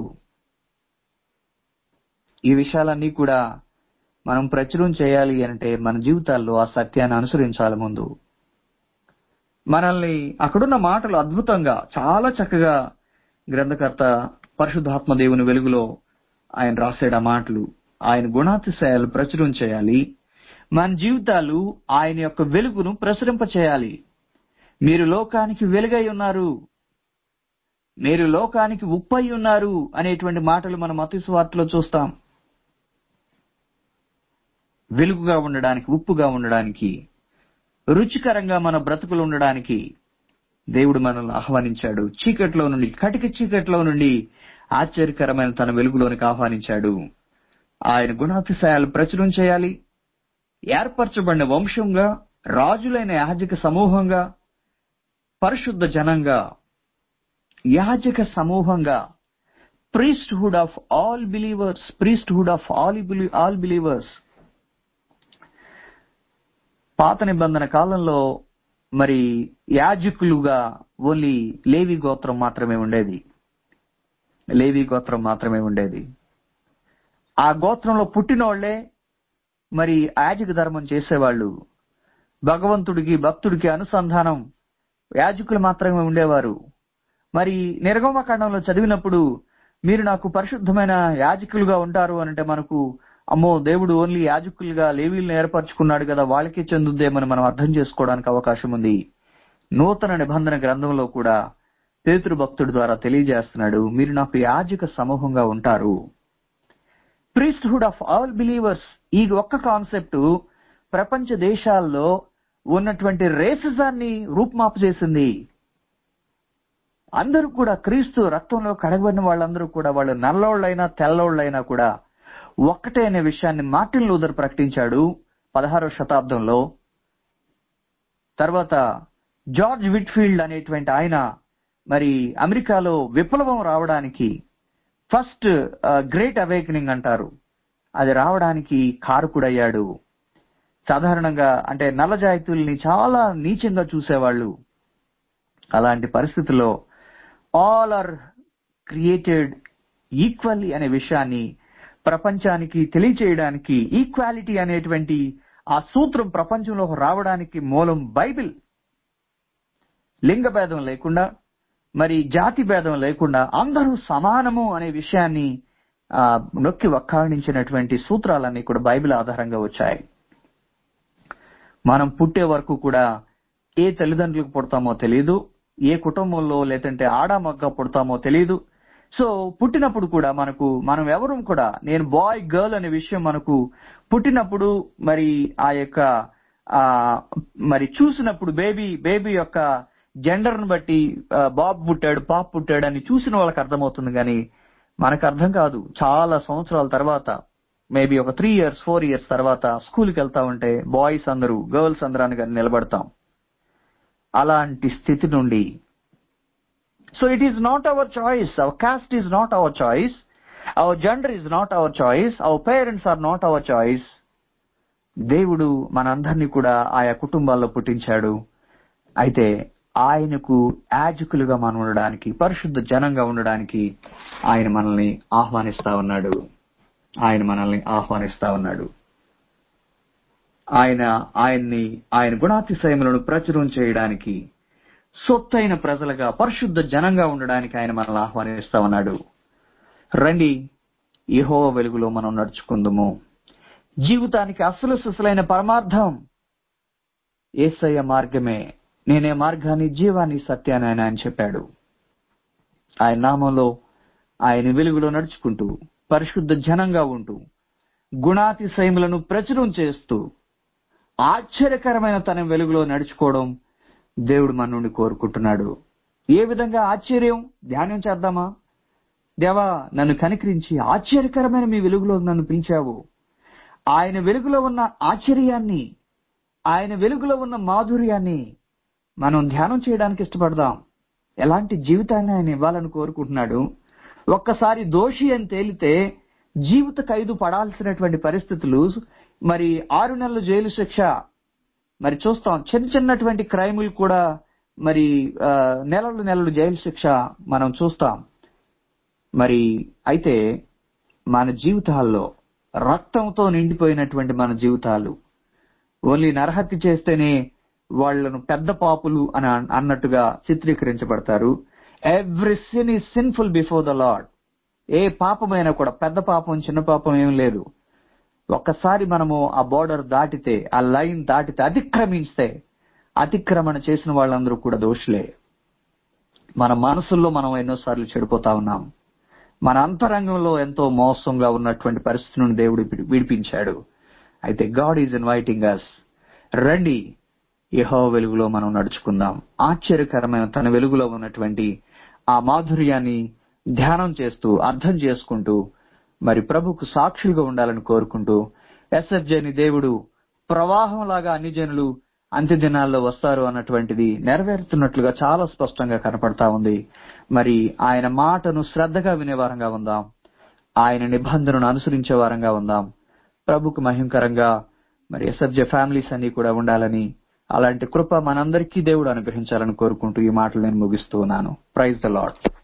ఈ విషయాలన్నీ కూడా మనం ప్రచురం చేయాలి అంటే మన జీవితాల్లో ఆ సత్యాన్ని అనుసరించాలి. ముందు మనల్ని అక్కడున్న మాటలు అద్భుతంగా, చాలా చక్కగా గ్రంథకర్త పరిశుద్ధాత్మ దేవుని వెలుగులో ఆయన రాసాడు ఆ మాటలు. ఆయన గుణాతిశయాలు ప్రచురం చేయాలి. మన జీవితాలు ఆయన యొక్క వెలుగును ప్రసరింప చేయాలి. మీరు లోకానికి వెలుగై ఉన్నారు, మీరు లోకానికి ఉప్పై ఉన్నారు అనేటువంటి మాటలు మనం మత్తయి సువార్తలో చూస్తాం. వెలుగుగా ఉండడానికి, ఉప్పుగా ఉండడానికి, రుచికరంగా మన బ్రతుకులు ఉండడానికి దేవుడు మనల్ని ఆహ్వానించాడు. చీకట్లో నుండి, కటిక చీకట్లో నుండి ఆశ్చర్యకరమైన తన వెలుగులోనికి ఆహ్వానించాడు. ఆయన గుణాతిశయాలు ప్రచురం చేయాలి. ఏర్పరచబడిన వంశంగా, రాజులైన యాజక సమూహంగా, పరిశుద్ధ జనంగా, యాజక సమూహంగా, ప్రీస్ట్హుడ్ ఆఫ్ ఆల్ బిలీవర్స్. పాత నిబంధన కాలంలో మరి యాజకులుగా ఓన్లీ లేవి గోత్రం మాత్రమే ఉండేది. ఆ గోత్రంలో పుట్టినోళ్లే మరి యాజక ధర్మం చేసేవాళ్ళు. భగవంతుడికి, భక్తుడికి అనుసంధానం యాజకులు మాత్రమే ఉండేవారు. మరి నిర్గమకాండంలో చదివినప్పుడు మీరు నాకు పరిశుద్ధమైన యాజకులుగా ఉంటారు అనంటే మనకు అమ్మో, దేవుడు ఓన్లీ యాజకులుగా లేవీలను ఏర్పరచుకున్నాడు కదా, వాళ్ళకే చెందుద్దేమని మనం అర్థం చేసుకోవడానికి అవకాశం ఉంది. నూతన నిబంధన గ్రంథంలో కూడా పేతురు భక్తుడి ద్వారా తెలియజేస్తున్నాడు, మీరు నాకు యాజక సమూహంగా ఉంటారు. ప్రీస్ట్హుడ్ ఆఫ్ ఆల్ బిలీవర్స్, ఈ ఒక్క కాన్సెప్ట్ ప్రపంచ దేశాల్లో ఉన్నటువంటి రేసిజాన్ని రూపుమాపు చేసింది. అందరూ కూడా క్రీస్తు రక్తంలో కడగబడిన వాళ్ళందరూ కూడా, వాళ్ళు నల్లోళ్ళైనా తెల్లోళ్ళైనా కూడా ఒక్కటే అనే విషయాన్ని మార్టిన్ లూథర్ ప్రకటించాడు 16వ శతాబ్దంలో. తర్వాత జార్జ్ విట్ఫీల్డ్ అనేటువంటి ఆయన మరి అమెరికాలో విప్లవం రావడానికి ఫస్ట్ గ్రేట్ అవేకనింగ్ అంటారు, అది రావడానికి కారకుడయ్యాడు. సాధారణంగా అంటే నల్ల జాతిల్ని చాలా నీచంగా చూసేవాళ్ళు. అలాంటి పరిస్థితుల్లో ఆల్ ఆర్ క్రియేటెడ్ ఈక్వల్లీ అనే విషయాన్ని ప్రపంచానికి తెలియచేయడానికి, ఈక్వాలిటీ అనేటువంటి ఆ సూత్రం ప్రపంచంలో రావడానికి మూలం బైబిల్. లింగ భేదం లేకుండా, మరి జాతి భేదం లేకుండా అందరూ సమానము అనే విషయాన్ని నొక్కి వక్కాణించినటువంటి సూత్రాలన్నీ కూడా బైబిల్ ఆధారంగా వచ్చాయి. మనం పుట్టే వరకు కూడా ఏ తల్లిదండ్రులకు పుడతామో తెలియదు, ఏ కుటుంబంలో లేదంటే ఆడామగ్గ పుడతామో తెలియదు. సో పుట్టినప్పుడు కూడా మనం ఎవరు కూడా, నేను బాయ్ గర్ల్ అనే విషయం మనకు పుట్టినప్పుడు మరి ఆ యొక్క మరి చూసినప్పుడు బేబీ యొక్క జెండర్ ను బట్టి బాబు పుట్టాడు పాప పుట్టాడు అని చూసిన వాళ్ళకి అర్థమవుతుంది, కానీ మనకు అర్థం కాదు. చాలా సంవత్సరాల తర్వాత, మేబీ ఒక 3 years 4 years తర్వాత స్కూల్కి వెళ్తా ఉంటే బాయ్స్ అందరూ గర్ల్స్ అందరూ అని నిలబడతాం. అలాంటి స్థితి నుండి, so it is not our choice, our caste is not our choice, our gender is not our choice, our parents are not our choice. దేవుడు మనందరినీ కూడా ఆయా కుటుంబాల్లో పుట్టించాడు. అయితే ఆయనకు యాజకులుగా మనం ఉండడానికి, పరిశుద్ధ జనంగా ఉండడానికి ఆయన మనల్ని ఆహ్వానిస్తా ఉన్నాడు. ఆయన గుణాతిశయములను ప్రచురం చేయడానికి, సొత్తైన ప్రజలుగా పరిశుద్ధ జనంగా ఉండడానికి ఆయన మనల్ని ఆహ్వానిస్తా ఉన్నాడు. రండి, యెహోవా వెలుగులో మనం నడుచుకుందాము. జీవితానికి అసలు సిసలైన పరమార్థం యేసయ్య మార్గమే. నేనే మార్గాన్ని, జీవాన్ని, సత్యాన్ని ఆయన చెప్పాడు. ఆయన నామంలో, ఆయన వెలుగులో నడుచుకుంటూ, పరిశుద్ధ జనంగా ఉంటూ, గుణాతిశయములను ప్రచురం చేస్తూ, ఆశ్చర్యకరమైన తన వెలుగులో నడుచుకోవడం దేవుడు మన నుండి కోరుకుంటున్నాడు. ఏ విధంగా ఆశ్చర్యం? ధ్యానం చేద్దామా? దేవా, నన్ను కనికరించి ఆశ్చర్యకరమైన మీ వెలుగులో నన్ను పిలిచావు. ఆయన వెలుగులో ఉన్న ఆశ్చర్యాన్ని, ఆయన వెలుగులో ఉన్న మాధుర్యాన్ని మనం ధ్యానం చేయడానికి ఇష్టపడదాం. ఎలాంటి జీవితాన్ని ఆయన ఇవ్వాలని కోరుకుంటున్నాడు? ఒక్కసారి దోషి అని తేలితే జీవిత ఖైదు పడాల్సినటువంటి పరిస్థితులు, మరి 6 నెలల జైలు శిక్ష, మరి చూస్తాం చిన్నటువంటి క్రైములు కూడా మరి నెలలు జైలు శిక్ష మనం చూస్తాం. మరి అయితే మన జీవితాల్లో రక్తంతో నిండిపోయినటువంటి మన జీవితాలు, ఓన్లీ నరహత్య చేస్తేనే వాళ్లను పెద్ద పాపులు అని అన్నట్టుగా చిత్రీకరించబడతారు. Every sin is sinful before the Lord. ఏ పాపమైనా కూడా పెద్ద పాపం చిన్న పాపం ఏం లేదు. ఒక్కసారి మనము ఆ బోర్డర్ దాటితే, ఆ లైన్ దాటితే, అతిక్రమణ చేసిన వాళ్ళందరూ కూడా దోషులే. మన మనసుల్లో మనం ఎన్నోసార్లు చెడిపోతా ఉన్నాం. మన అంతరంగంలో ఎంతో మోసంగా ఉన్నటువంటి పరిస్థితి నుండి దేవుడు విడిపించాడు. అయితే గాడ్ ఈజ్ ఇన్వైటింగ్ us, రండి యెహోవా వెలుగులో మనం నడుచుకుందాం. ఆశ్చర్యకరమైన తన వెలుగులో ఉన్నటువంటి ఆ మాధుర్యాన్ని ధ్యానం చేస్తూ, అర్థం చేసుకుంటూ, మరి ప్రభుకు సాక్షులుగా ఉండాలని కోరుకుంటూ, ఎస్ఎఫ్జేని దేవుడు ప్రవాహంలాగా అన్ని జనులు అంత్య దినాల్లో వస్తారు అన్నటువంటిది నెరవేరుతున్నట్లుగా చాలా స్పష్టంగా కనపడతా ఉంది. మరి ఆయన మాటను శ్రద్ధగా వినేవారంగా ఉందాం. ఆయన నిబంధనను అనుసరించే వారంగా ఉందాం. ప్రభుకు మహిమకరంగా మరి ఎస్ఎఫ్జే ఫ్యామిలీస్ అన్ని కూడా ఉండాలని, అలాంటి కృప మనందరికీ దేవుడు అనుగ్రహించాలని కోరుకుంటూ ఈ మాటలు నేను ముగిస్తూ ఉన్నాను. Praise the lord.